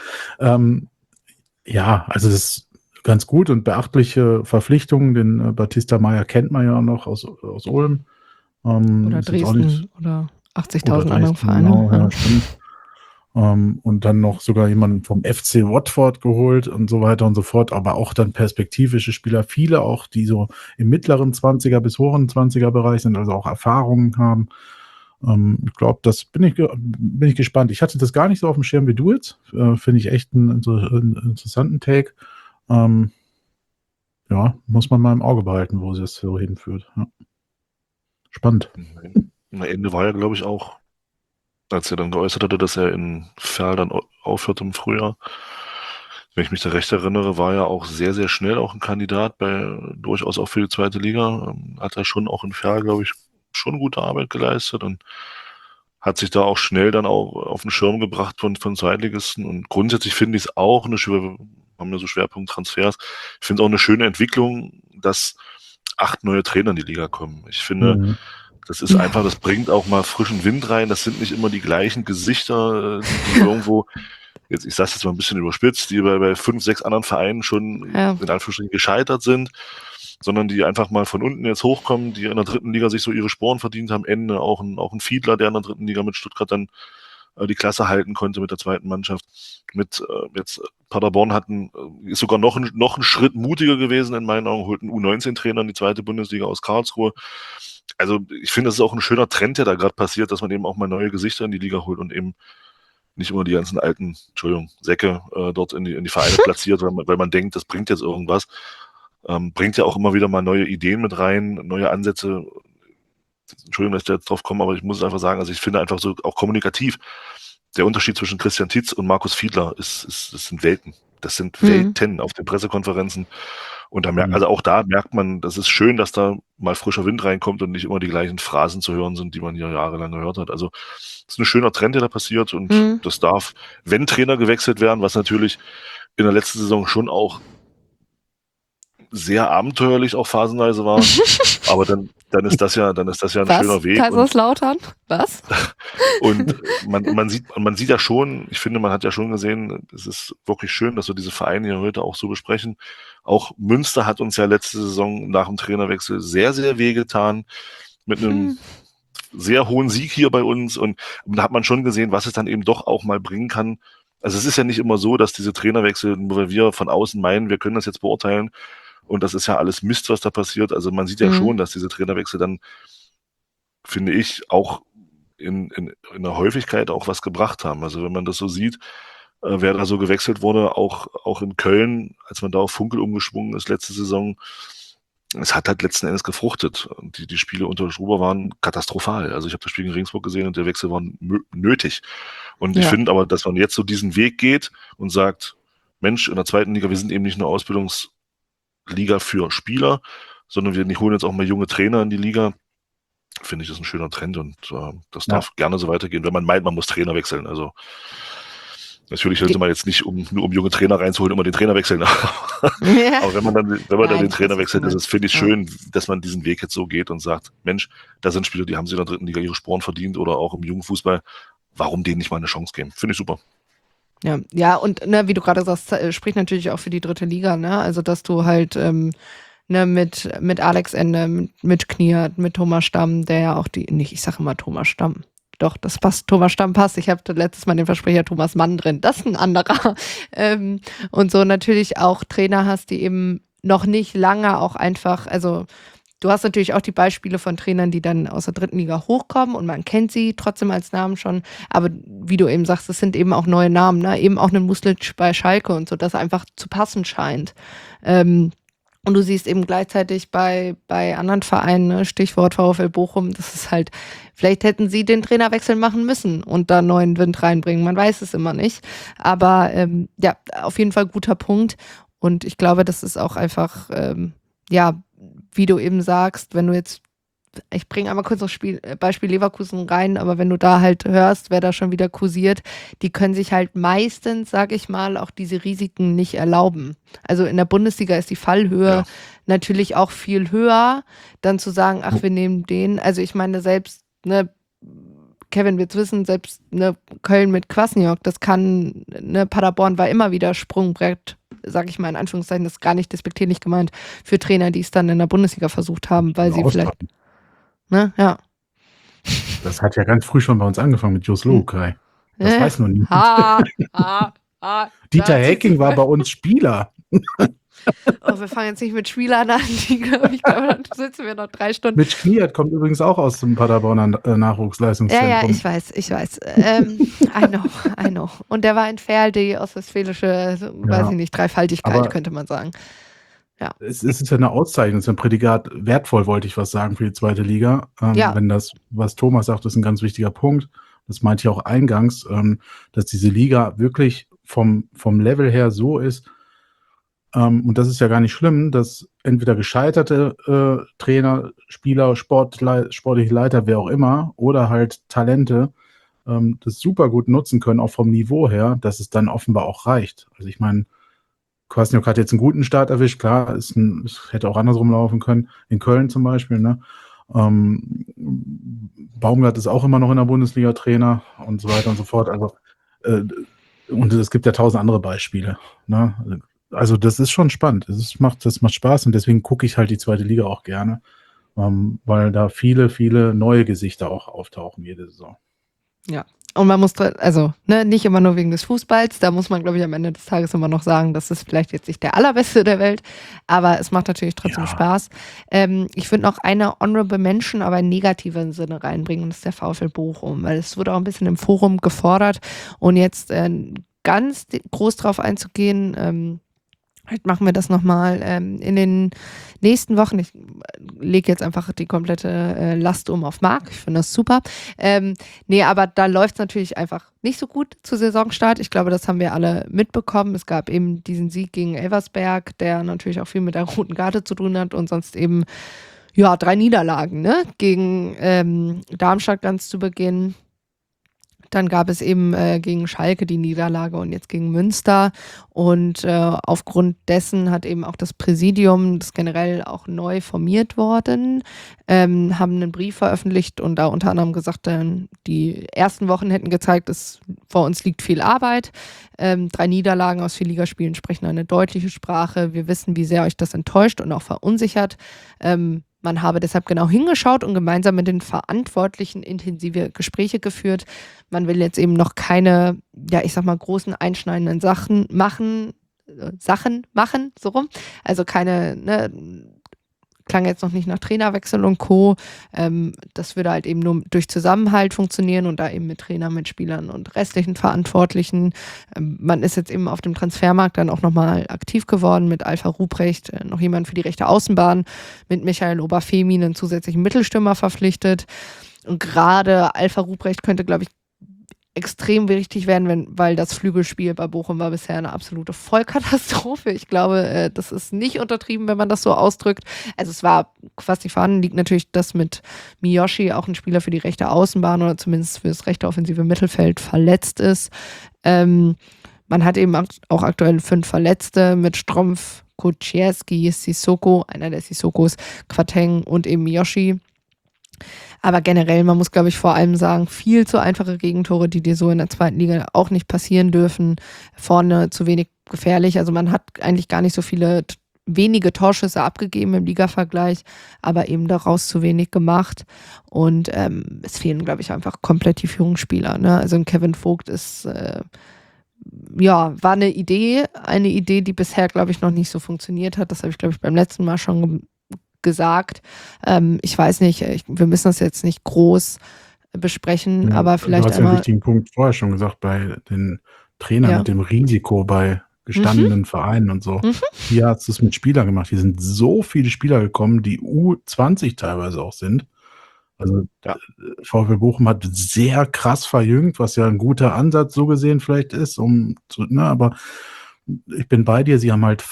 Also das ist ganz gut und beachtliche Verpflichtungen. Den Batista Meyer kennt man ja noch aus Ulm. Oder Dresden oder 80.000 andere Vereine. Genau, ja, stimmt. Und dann noch sogar jemanden vom FC Watford geholt und so weiter und so fort, aber auch dann perspektivische Spieler, viele auch, die so im mittleren 20er bis hohen 20er Bereich sind, also auch Erfahrungen haben. Ich glaube, das bin ich gespannt. Ich hatte das gar nicht so auf dem Schirm wie du jetzt. Finde ich echt einen interessanten Take. Muss man mal im Auge behalten, wo sie es so hinführt. Ja. Spannend. Am Ende war er, glaube ich, auch, als er dann geäußert hatte, dass er in Ferl dann aufhört im Frühjahr. Wenn ich mich da recht erinnere, war er auch sehr, sehr schnell auch ein Kandidat, durchaus auch für die 2. Liga. Hat er schon auch in Ferl, glaube ich, schon gute Arbeit geleistet und hat sich da auch schnell dann auch auf den Schirm gebracht von Zweitligisten. Und grundsätzlich finde ich es auch wir haben ja so Schwerpunkt Transfers, ich finde es auch eine schöne Entwicklung, dass 8 neue Trainer in die Liga kommen. Ich finde, das ist einfach, das bringt auch mal frischen Wind rein. Das sind nicht immer die gleichen Gesichter, die irgendwo jetzt, ich sage es jetzt mal ein bisschen überspitzt, die bei 5, 6 anderen Vereinen schon in Anführungsstrichen gescheitert sind, sondern die einfach mal von unten jetzt hochkommen, die in der 3. Liga sich so ihre Sporen verdient haben, Ende auch ein Fiedler, der in der 3. Liga mit Stuttgart dann die Klasse halten konnte mit der 2. Mannschaft. Mit jetzt Paderborn ist sogar noch ein Schritt mutiger gewesen in meinen Augen, holt einen U19-Trainer in die 2. Bundesliga aus Karlsruhe. Also ich finde, das ist auch ein schöner Trend, der da gerade passiert, dass man eben auch mal neue Gesichter in die Liga holt und eben nicht immer die ganzen alten, Säcke dort in die Vereine platziert, weil man denkt, das bringt jetzt irgendwas. Bringt ja auch immer wieder mal neue Ideen mit rein, neue Ansätze. Entschuldigung, dass ich da jetzt drauf komme, aber ich muss es einfach sagen, also ich finde einfach so auch kommunikativ, der Unterschied zwischen Christian Titz und Markus Fiedler das sind Welten. Das sind Welten auf den Pressekonferenzen. Und da also auch da merkt man, das ist schön, dass da mal frischer Wind reinkommt und nicht immer die gleichen Phrasen zu hören sind, die man hier jahrelang gehört hat. Also das ist ein schöner Trend, der da passiert und das darf, wenn Trainer gewechselt werden, was natürlich in der letzten Saison schon auch sehr abenteuerlich auch phasenweise war, aber dann ist das ja ein schöner Weg. Kaiserslautern? Was? Und man sieht ja schon, ich finde, man hat ja schon gesehen, es ist wirklich schön, dass wir diese Vereine hier heute auch so besprechen. Auch Münster hat uns ja letzte Saison nach dem Trainerwechsel sehr, sehr wehgetan mit einem sehr hohen Sieg hier bei uns und da hat man schon gesehen, was es dann eben doch auch mal bringen kann. Also es ist ja nicht immer so, dass diese Trainerwechsel, wo wir von außen meinen, wir können das jetzt beurteilen, und das ist ja alles Mist, was da passiert. Also man sieht ja schon, dass diese Trainerwechsel dann, finde ich, auch in der Häufigkeit auch was gebracht haben. Also wenn man das so sieht, wer da so gewechselt wurde, auch in Köln, als man da auf Funkel umgeschwungen ist letzte Saison, es hat halt letzten Endes gefruchtet. Die Spiele unter Struber waren katastrophal. Also ich habe das Spiel in Regensburg gesehen und der Wechsel war nötig. Und ich finde aber, dass man jetzt so diesen Weg geht und sagt, Mensch, in der 2. Liga, wir sind eben nicht nur Ausbildungsliga für Spieler, sondern wir holen jetzt auch mal junge Trainer in die Liga. Finde ich, das ein schöner Trend und das darf gerne so weitergehen, wenn man meint, man muss Trainer wechseln. Also natürlich sollte man jetzt nicht, um junge Trainer reinzuholen, immer den Trainer wechseln. Aber wenn man dann den Trainer wechselt, ist es, finde ich, schön, dass man diesen Weg jetzt so geht und sagt, Mensch, da sind Spieler, die haben sie in der 3. Liga ihre Sporen verdient oder auch im Jugendfußball. Warum denen nicht mal eine Chance geben? Finde ich super. Ja, und wie du gerade sagst, spricht natürlich auch für die 3. Liga, ne? Also dass du halt mit Alex Ende, mit Kniert, mit Thomas Stamm, der ja auch ich sage immer Thomas Stamm. Doch, das passt, Thomas Stamm passt. Ich habe letztes Mal den Versprecher Thomas Mann drin. Das ist ein anderer. Und so natürlich auch Trainer hast, die eben noch nicht lange auch einfach, also du hast natürlich auch die Beispiele von Trainern, die dann aus der 3. Liga hochkommen und man kennt sie trotzdem als Namen schon. Aber wie du eben sagst, es sind eben auch neue Namen, ne? Eben auch einen Muslic bei Schalke und so, das einfach zu passen scheint. Und du siehst eben gleichzeitig bei anderen Vereinen, ne, Stichwort VfL Bochum, das ist halt, vielleicht hätten sie den Trainerwechsel machen müssen und da neuen Wind reinbringen. Man weiß es immer nicht. Aber ja, auf jeden Fall guter Punkt. Und ich glaube, das ist auch einfach, wie du eben sagst, wenn du jetzt, ich bringe einmal kurz noch Beispiel Leverkusen rein, aber wenn du da halt hörst, wer da schon wieder kursiert, die können sich halt meistens, sag ich mal, auch diese Risiken nicht erlauben. Also in der Bundesliga ist die Fallhöhe natürlich auch viel höher, dann zu sagen, ach, wir nehmen den. Also ich meine, selbst, ne, Kevin wird's wissen, selbst ne, Köln mit Kwasniok, das kann, ne, Paderborn war immer wieder Sprungbrett, sag ich mal in Anführungszeichen, das ist gar nicht despektierlich gemeint, für Trainer, die es dann in der Bundesliga versucht haben, weil sie vielleicht... Ne? Ja. Das hat ja ganz früh schon bei uns angefangen mit Jos Lukai. Das weiß noch niemand. Dieter Hecking war bei uns Spieler. Oh, wir fangen jetzt nicht mit Spielern an. Ich glaube, dann sitzen wir noch 3 Stunden. Mitch Kniert kommt übrigens auch aus dem Paderborner Nachwuchsleistungszentrum. Ja, ich weiß. I know. Und der war in Ferl.de aus westfälische, weiß ich nicht, Dreifaltigkeit, aber könnte man sagen. Ja. Es ist ja eine Auszeichnung, es ist ein Prädikat wertvoll, wollte ich was sagen, für die 2. Liga. Wenn das, was Thomas sagt, ist ein ganz wichtiger Punkt. Das meinte ich auch eingangs, dass diese Liga wirklich vom Level her so ist, und das ist ja gar nicht schlimm, dass entweder gescheiterte Trainer, Spieler, sportliche Leiter, wer auch immer, oder halt Talente das super gut nutzen können, auch vom Niveau her, dass es dann offenbar auch reicht. Also ich meine, Kwasniok hat jetzt einen guten Start erwischt, klar, es hätte auch andersrum laufen können, in Köln zum Beispiel, ne? Baumgart ist auch immer noch in der Bundesliga Trainer und so weiter und so fort. Also Und es gibt ja 1000 andere Beispiele. Ne? Also das ist schon spannend. Das macht Spaß und deswegen gucke ich halt die zweite Liga auch gerne, weil da viele, viele neue Gesichter auch auftauchen jede Saison. Ja. Und man muss, nicht immer nur wegen des Fußballs, da muss man, glaube ich, am Ende des Tages immer noch sagen, das ist vielleicht jetzt nicht der allerbeste der Welt, aber es macht natürlich trotzdem Spaß. Ich würde noch eine Honorable Mention, aber im negativen Sinne reinbringen, und das ist der VfL Bochum, weil es wurde auch ein bisschen im Forum gefordert und jetzt ganz groß drauf einzugehen, vielleicht machen wir das nochmal in den nächsten Wochen. Ich lege jetzt einfach die komplette Last auf Marc. Ich finde das super. Aber da läuft es natürlich einfach nicht so gut zu Saisonstart. Ich glaube, das haben wir alle mitbekommen. Es gab eben diesen Sieg gegen Elversberg, der natürlich auch viel mit der roten Karte zu tun hat und sonst eben 3 Niederlagen, ne? Gegen Darmstadt ganz zu Beginn. Dann gab es eben gegen Schalke die Niederlage und jetzt gegen Münster. Und aufgrund dessen hat eben auch das Präsidium, das generell auch neu formiert worden, haben einen Brief veröffentlicht und da unter anderem gesagt, die ersten Wochen hätten gezeigt, vor uns liegt viel Arbeit. 3 Niederlagen aus 4 Ligaspielen sprechen eine deutliche Sprache. Wir wissen, wie sehr euch das enttäuscht und auch verunsichert. Man habe deshalb genau hingeschaut und gemeinsam mit den Verantwortlichen intensive Gespräche geführt. Man will jetzt eben noch keine, großen einschneidenden Sachen machen, so rum. Also keine, klang jetzt noch nicht nach Trainerwechsel und Co. Das würde halt eben nur durch Zusammenhalt funktionieren und da eben mit Trainern, mit Spielern und restlichen Verantwortlichen. Man ist jetzt eben auf dem Transfermarkt dann auch nochmal aktiv geworden mit Alpha Ruprecht, noch jemand für die rechte Außenbahn, mit Michael Oberfemi einen zusätzlichen Mittelstürmer verpflichtet. Und gerade Alpha Ruprecht könnte, glaube ich, extrem wichtig werden, weil das Flügelspiel bei Bochum war bisher eine absolute Vollkatastrophe. Ich glaube, das ist nicht untertrieben, wenn man das so ausdrückt. Also es war fast nicht vorhanden, liegt natürlich, dass mit Miyoshi auch ein Spieler für die rechte Außenbahn oder zumindest für das rechte offensive Mittelfeld verletzt ist. Man hat eben auch aktuell 5 Verletzte mit Strumpf, Kucierski, Sissoko, einer der Sissokos, Quateng und eben Miyoshi. Aber generell, man muss, glaube ich, vor allem sagen, viel zu einfache Gegentore, die dir so in der zweiten Liga auch nicht passieren dürfen. Vorne zu wenig gefährlich. Also man hat eigentlich gar nicht so wenige Torschüsse abgegeben im Liga-Vergleich, aber eben daraus zu wenig gemacht. Und es fehlen, glaube ich, einfach komplett die Führungsspieler. Ne? Also ein Kevin Vogt ist, war eine Idee, die bisher, glaube ich, noch nicht so funktioniert hat. Das habe ich, glaube ich, beim letzten Mal schon gesagt. Ich weiß nicht, wir müssen das jetzt nicht groß besprechen, aber vielleicht du hast einen wichtigen Punkt vorher schon gesagt, bei den Trainern mit dem Risiko bei gestandenen Vereinen und so. Hier hast du es mit Spielern gemacht. Hier sind so viele Spieler gekommen, die U20 teilweise auch sind. Also VfL Bochum hat sehr krass verjüngt, was ja ein guter Ansatz so gesehen vielleicht ist, aber ich bin bei dir, sie haben halt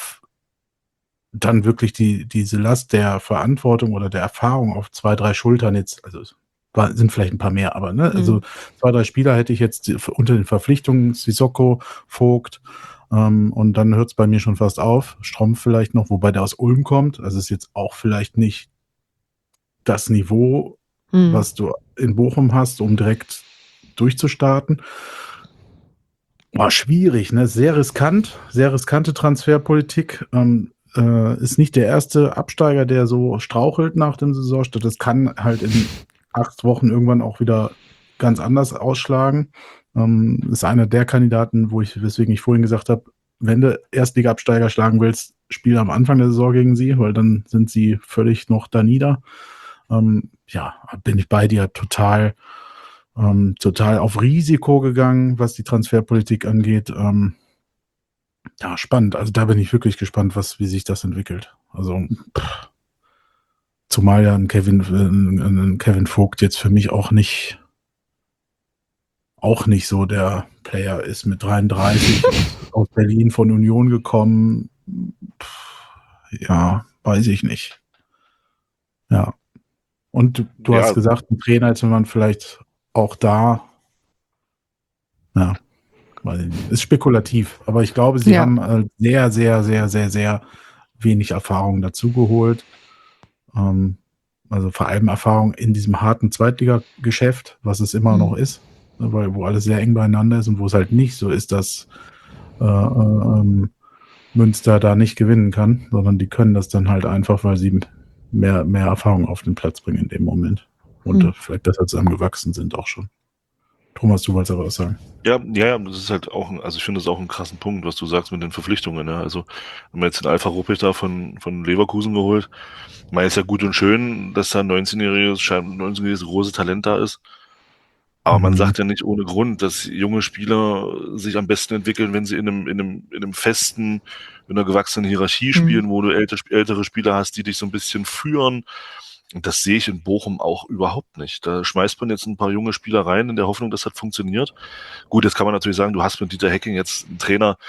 dann wirklich diese Last der Verantwortung oder der Erfahrung auf 2, 3 Schultern jetzt, also sind vielleicht ein paar mehr, aber also 2, 3 Spieler hätte ich jetzt unter den Verpflichtungen, Sissoko, Vogt, und dann hört es bei mir schon fast auf. Strumpf vielleicht noch, wobei der aus Ulm kommt, also ist jetzt auch vielleicht nicht das Niveau, was du in Bochum hast, um direkt durchzustarten. War schwierig, ne? Sehr riskante Transferpolitik. Ist nicht der erste Absteiger, der so strauchelt nach dem Saisonstart. Das kann halt in 8 Wochen irgendwann auch wieder ganz anders ausschlagen. Ist einer der Kandidaten, weswegen ich vorhin gesagt habe, wenn du Erstliga-Absteiger schlagen willst, spiel am Anfang der Saison gegen sie, weil dann sind sie völlig noch da nieder. Bin ich bei dir total auf Risiko gegangen, was die Transferpolitik angeht. Spannend. Also da bin ich wirklich gespannt, wie sich das entwickelt. Also zumal ja ein Kevin Vogt jetzt für mich auch nicht so der Player ist mit 33 aus Berlin von Union gekommen. Weiß ich nicht. Ja. Und du hast gesagt, ein Trainer, als wenn man vielleicht auch da, ist spekulativ, aber ich glaube, sie haben sehr, sehr, sehr, sehr, sehr wenig Erfahrung dazugeholt. Also vor allem Erfahrung in diesem harten Zweitliga-Geschäft, was es immer noch ist. weil wo alles sehr eng beieinander ist und wo es halt nicht so ist, dass Münster da nicht gewinnen kann, sondern die können das dann halt einfach, weil sie mehr Erfahrung auf den Platz bringen in dem Moment. Und vielleicht deshalb zusammengewachsen sind auch schon. Thomas, du wolltest aber was sagen. Ja, das ist halt auch, also ich finde das auch einen krassen Punkt, was du sagst mit den Verpflichtungen. Ne? Also, wenn man jetzt den Alpha Ruppich da von Leverkusen geholt, man ist ja gut und schön, dass da ein 19-jähriges große Talent da ist. Aber man sagt ja nicht ohne Grund, dass junge Spieler sich am besten entwickeln, wenn sie in einem festen, in einer gewachsenen Hierarchie spielen, wo du ältere Spieler hast, die dich so ein bisschen führen. Und das sehe ich in Bochum auch überhaupt nicht. Da schmeißt man jetzt ein paar junge Spieler rein, in der Hoffnung, dass das funktioniert. Gut, jetzt kann man natürlich sagen, du hast mit Dieter Hecking jetzt einen Trainer,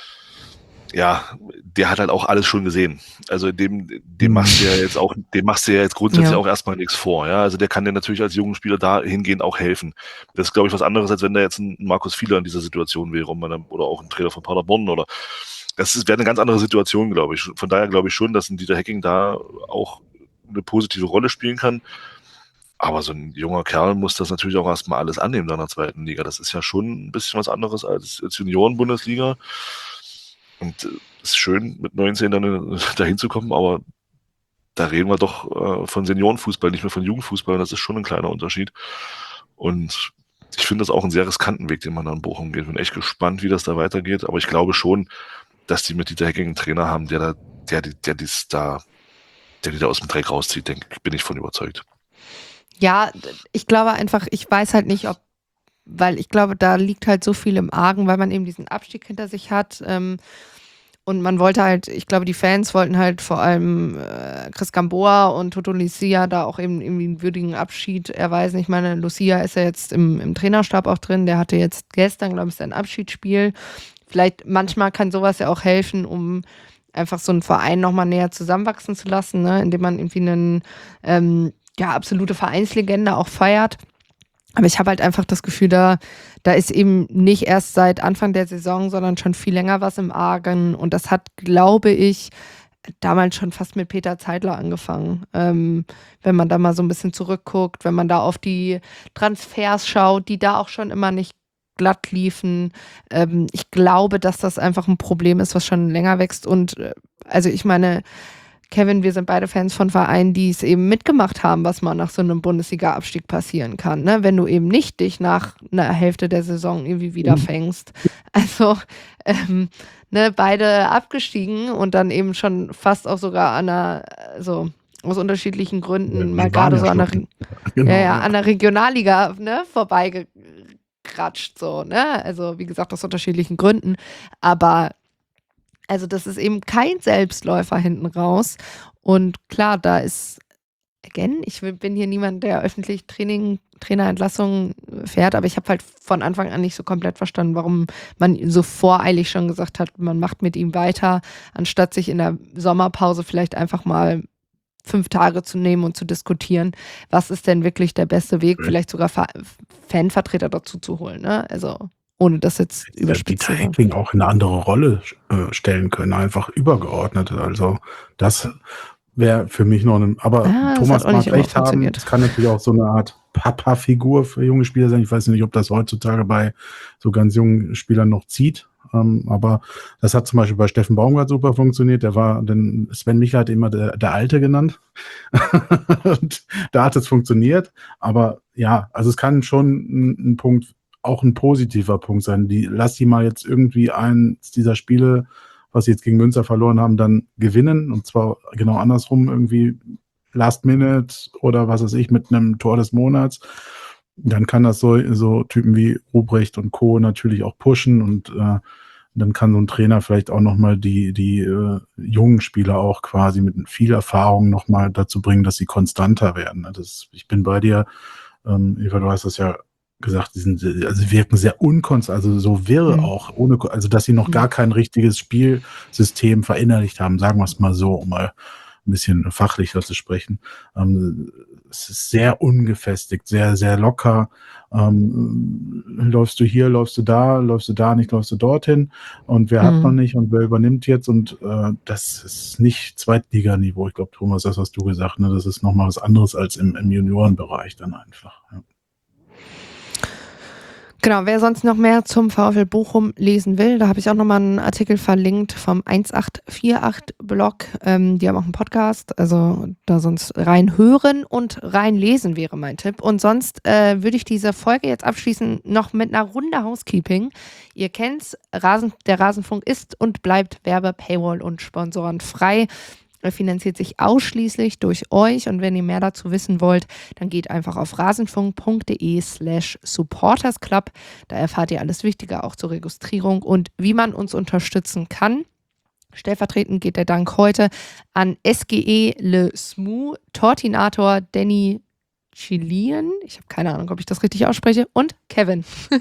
ja, der hat halt auch alles schon gesehen. Also dem machst du ja jetzt grundsätzlich auch erstmal nichts vor. Ja, also der kann dir natürlich als jungen Spieler dahingehend auch helfen. Das ist, glaube ich, was anderes, als wenn da jetzt ein Markus Fieler in dieser Situation wäre oder auch ein Trainer von Paderborn wäre eine ganz andere Situation, glaube ich. Von daher glaube ich schon, dass ein Dieter Hecking da auch eine positive Rolle spielen kann. Aber so ein junger Kerl muss das natürlich auch erstmal alles annehmen in der zweiten Liga. Das ist ja schon ein bisschen was anderes als Junioren-Bundesliga. Und es ist schön, mit 19 dann dahin zu kommen, aber da reden wir doch von Seniorenfußball, nicht mehr von Jugendfußball. Das ist schon ein kleiner Unterschied. Und ich finde das auch einen sehr riskanten Weg, den man da in Bochum geht. Bin echt gespannt, wie das da weitergeht. Aber ich glaube schon, dass die mit Dieter Hecking einen Trainer haben, der die da aus dem Dreck rauszieht, bin ich von überzeugt. Ja, ich glaube einfach, ich weiß halt nicht, weil ich glaube, da liegt halt so viel im Argen, weil man eben diesen Abstieg hinter sich hat. Und man wollte halt, ich glaube, die Fans wollten halt vor allem Chris Gamboa und Toto Lucia da auch eben irgendwie einen würdigen Abschied erweisen. Ich meine, Lucia ist ja jetzt im Trainerstab auch drin. Der hatte jetzt gestern, glaube ich, sein Abschiedsspiel. Vielleicht manchmal kann sowas ja auch helfen, um einfach so einen Verein nochmal näher zusammenwachsen zu lassen, ne? Indem man irgendwie einen absolute Vereinslegende auch feiert. Aber ich habe halt einfach das Gefühl, da ist eben nicht erst seit Anfang der Saison, sondern schon viel länger was im Argen. Und das hat, glaube ich, damals schon fast mit Peter Zeidler angefangen. Wenn man da mal so ein bisschen zurückguckt, wenn man da auf die Transfers schaut, die da auch schon immer nicht glatt liefen. Ich glaube, dass das einfach ein Problem ist, was schon länger wächst. Und also ich meine, Kevin, wir sind beide Fans von Vereinen, die es eben mitgemacht haben, was mal nach so einem Bundesliga-Abstieg passieren kann. Ne? Wenn du eben nicht dich nach einer Hälfte der Saison irgendwie wieder fängst. Also beide abgestiegen und dann eben schon fast auch sogar aus unterschiedlichen Gründen mal gerade so an der Regionalliga vorbeigekratscht. So, ne? Also wie gesagt, aus unterschiedlichen Gründen. Aber also das ist eben kein Selbstläufer hinten raus. Und klar, da ist, ich bin hier niemand, der öffentlich Trainerentlassungen fährt, aber ich habe halt von Anfang an nicht so komplett verstanden, warum man so voreilig schon gesagt hat, man macht mit ihm weiter, anstatt sich in der Sommerpause vielleicht einfach mal 5 Tage zu nehmen und zu diskutieren, was ist denn wirklich der beste Weg, vielleicht sogar Fanvertreter dazu zu holen. Ne? Also ohne das jetzt überspitzt zu sagen. Hecking auch in eine andere Rolle stellen können, einfach übergeordnet. Also das wäre für mich noch aber Thomas mag recht haben, es kann natürlich auch so eine Art Papa-Figur für junge Spieler sein. Ich weiß nicht, ob das heutzutage bei so ganz jungen Spielern noch zieht. Aber das hat zum Beispiel bei Steffen Baumgart super funktioniert. Sven Michel hat immer der Alte genannt. Und da hat es funktioniert. Aber ja, also es kann schon ein Punkt, auch ein positiver Punkt sein. Lass die mal jetzt irgendwie eins dieser Spiele, was sie jetzt gegen Münster verloren haben, dann gewinnen. Und zwar genau andersrum, irgendwie Last Minute oder was weiß ich, mit einem Tor des Monats. Dann kann das so Typen wie Ruprecht und Co. natürlich auch pushen und dann kann so ein Trainer vielleicht auch nochmal die jungen Spieler auch quasi mit viel Erfahrung nochmal dazu bringen, dass sie konstanter werden. Ich bin bei dir, Eva, du hast das ja gesagt, sie wirken sehr unkonstant, also so wirre auch, also dass sie noch gar kein richtiges Spielsystem verinnerlicht haben, sagen wir es mal so, um mal ein bisschen fachlicher zu sprechen. Es ist sehr ungefestigt, sehr, sehr locker. Läufst du hier, läufst du da nicht, läufst du dorthin und wer hat man nicht und wer übernimmt jetzt und das ist nicht Zweitliganiveau. Ich glaube, Thomas, das hast du gesagt, ne? Das ist nochmal was anderes als im Juniorenbereich dann einfach. Ja. Genau, wer sonst noch mehr zum VfL Bochum lesen will, da habe ich auch nochmal einen Artikel verlinkt vom 1848-Blog. Die haben auch einen Podcast, also da sonst rein hören und rein lesen wäre mein Tipp. Und sonst würde ich diese Folge jetzt abschließen noch mit einer Runde Housekeeping. Ihr kennt's, der Rasenfunk ist und bleibt Werbe-, Paywall- und Sponsoren frei. Er finanziert sich ausschließlich durch euch und wenn ihr mehr dazu wissen wollt, dann geht einfach auf rasenfunk.de/supportersclub. Da erfahrt ihr alles Wichtige auch zur Registrierung und wie man uns unterstützen kann. Stellvertretend geht der Dank heute an SGE Le Smou, Tortinator Danny Chilien, ich habe keine Ahnung, ob ich das richtig ausspreche, und Kevin.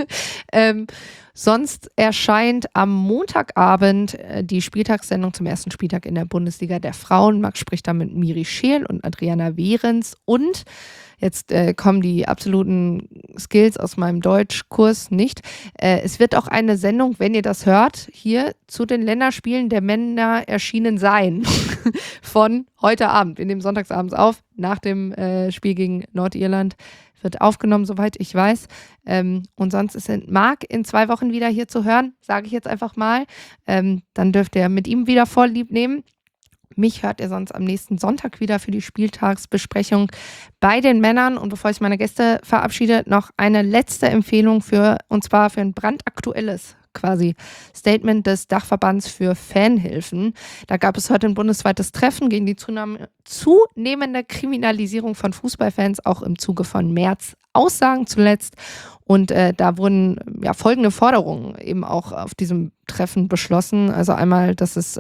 Sonst erscheint am Montagabend die Spieltagssendung zum ersten Spieltag in der Bundesliga der Frauen. Max spricht da mit Miri Scheel und Adriana Wehrens. Und jetzt kommen die absoluten Skills aus meinem Deutschkurs nicht. Es wird auch eine Sendung, wenn ihr das hört, hier zu den Länderspielen der Männer erschienen sein. Von heute Abend. Wir nehmen sonntagsabends auf, nach dem Spiel gegen Nordirland. Wird aufgenommen, soweit ich weiß. Und sonst ist Marc in 2 Wochen wieder hier zu hören, sage ich jetzt einfach mal. Dann dürft ihr mit ihm wieder Vorlieb nehmen. Mich hört ihr sonst am nächsten Sonntag wieder für die Spieltagsbesprechung bei den Männern. Und bevor ich meine Gäste verabschiede, noch eine letzte Empfehlung und zwar für ein brandaktuelles quasi Statement des Dachverbands für Fanhilfen. Da gab es heute ein bundesweites Treffen gegen die zunehmende Kriminalisierung von Fußballfans, auch im Zuge von März Aussagen zuletzt. Und da wurden folgende Forderungen eben auch auf diesem Treffen beschlossen. Also einmal, dass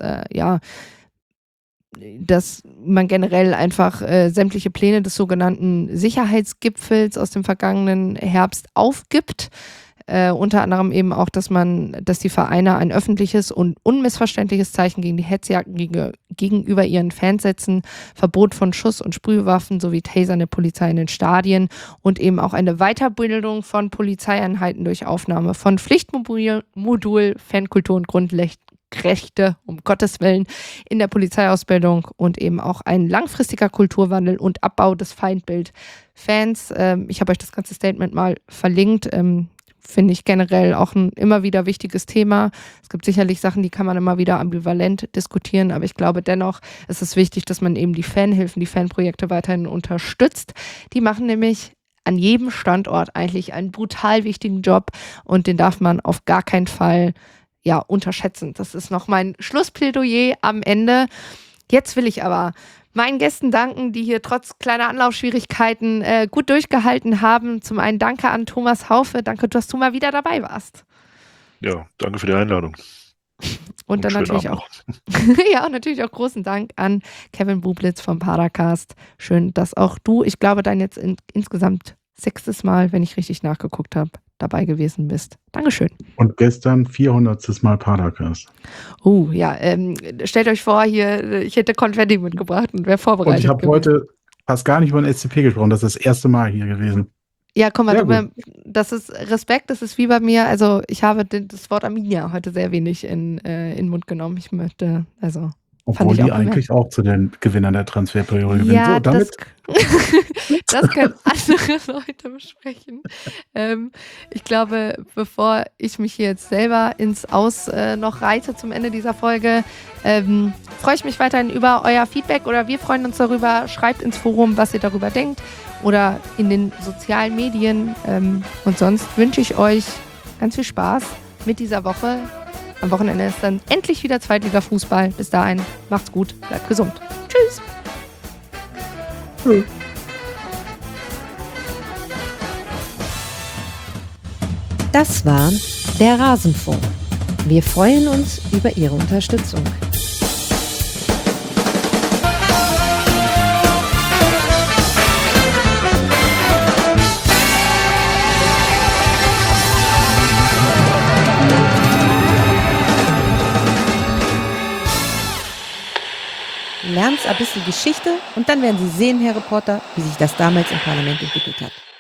man generell einfach sämtliche Pläne des sogenannten Sicherheitsgipfels aus dem vergangenen Herbst aufgibt. Unter anderem eben auch, dass die Vereine ein öffentliches und unmissverständliches Zeichen gegen die Hetzjagden gegenüber ihren Fans setzen, Verbot von Schuss- und Sprühwaffen sowie tasernde Polizei in den Stadien und eben auch eine Weiterbildung von Polizeieinheiten durch Aufnahme von Pflichtmodul, Fankultur und Grundrechte, um Gottes Willen, in der Polizeiausbildung und eben auch ein langfristiger Kulturwandel und Abbau des Feindbild-Fans. Ich habe euch das ganze Statement mal verlinkt. Finde ich generell auch ein immer wieder wichtiges Thema. Es gibt sicherlich Sachen, die kann man immer wieder ambivalent diskutieren, aber ich glaube dennoch ist es wichtig, dass man eben die Fanhilfen, die Fanprojekte weiterhin unterstützt. Die machen nämlich an jedem Standort eigentlich einen brutal wichtigen Job und den darf man auf gar keinen Fall unterschätzen. Das ist noch mein Schlussplädoyer am Ende. Jetzt will ich aber meinen Gästen danken, die hier trotz kleiner Anlaufschwierigkeiten gut durchgehalten haben. Zum einen danke an Thomas Haufe. Danke, dass du mal wieder dabei warst. Ja, danke für die Einladung. Und dann natürlich auch, natürlich auch großen Dank an Kevin Bublitz vom Padercast. Schön, dass auch du, ich glaube, dann jetzt insgesamt 6. Mal, wenn ich richtig nachgeguckt habe, dabei gewesen bist. Dankeschön. Und gestern 400. Mal Padercast. Stellt euch vor, hier, ich hätte Konfetti mitgebracht und wäre vorbereitet. Und ich habe heute fast gar nicht über den SCP gesprochen. Das ist das erste Mal hier gewesen. Ja, komm mal, das ist Respekt, das ist wie bei mir. Also ich habe das Wort Arminia heute sehr wenig in den Mund genommen. Ich möchte, obwohl die eigentlich auch zu den Gewinnern der Transferperiode gewinnen. Ja, das können andere Leute besprechen. Ich glaube, bevor ich mich hier jetzt selber ins Aus noch reite zum Ende dieser Folge, freue ich mich weiterhin über euer Feedback oder wir freuen uns darüber. Schreibt ins Forum, was ihr darüber denkt oder in den sozialen Medien. Und sonst wünsche ich euch ganz viel Spaß mit dieser Woche. Am Wochenende ist dann endlich wieder Zweitliga-Fußball. Bis dahin, macht's gut, bleibt gesund. Tschüss. Das war der Rasenfunk. Wir freuen uns über Ihre Unterstützung. Lernen ein bisschen Geschichte und dann werden Sie sehen, Herr Reporter, wie sich das damals im Parlament entwickelt hat.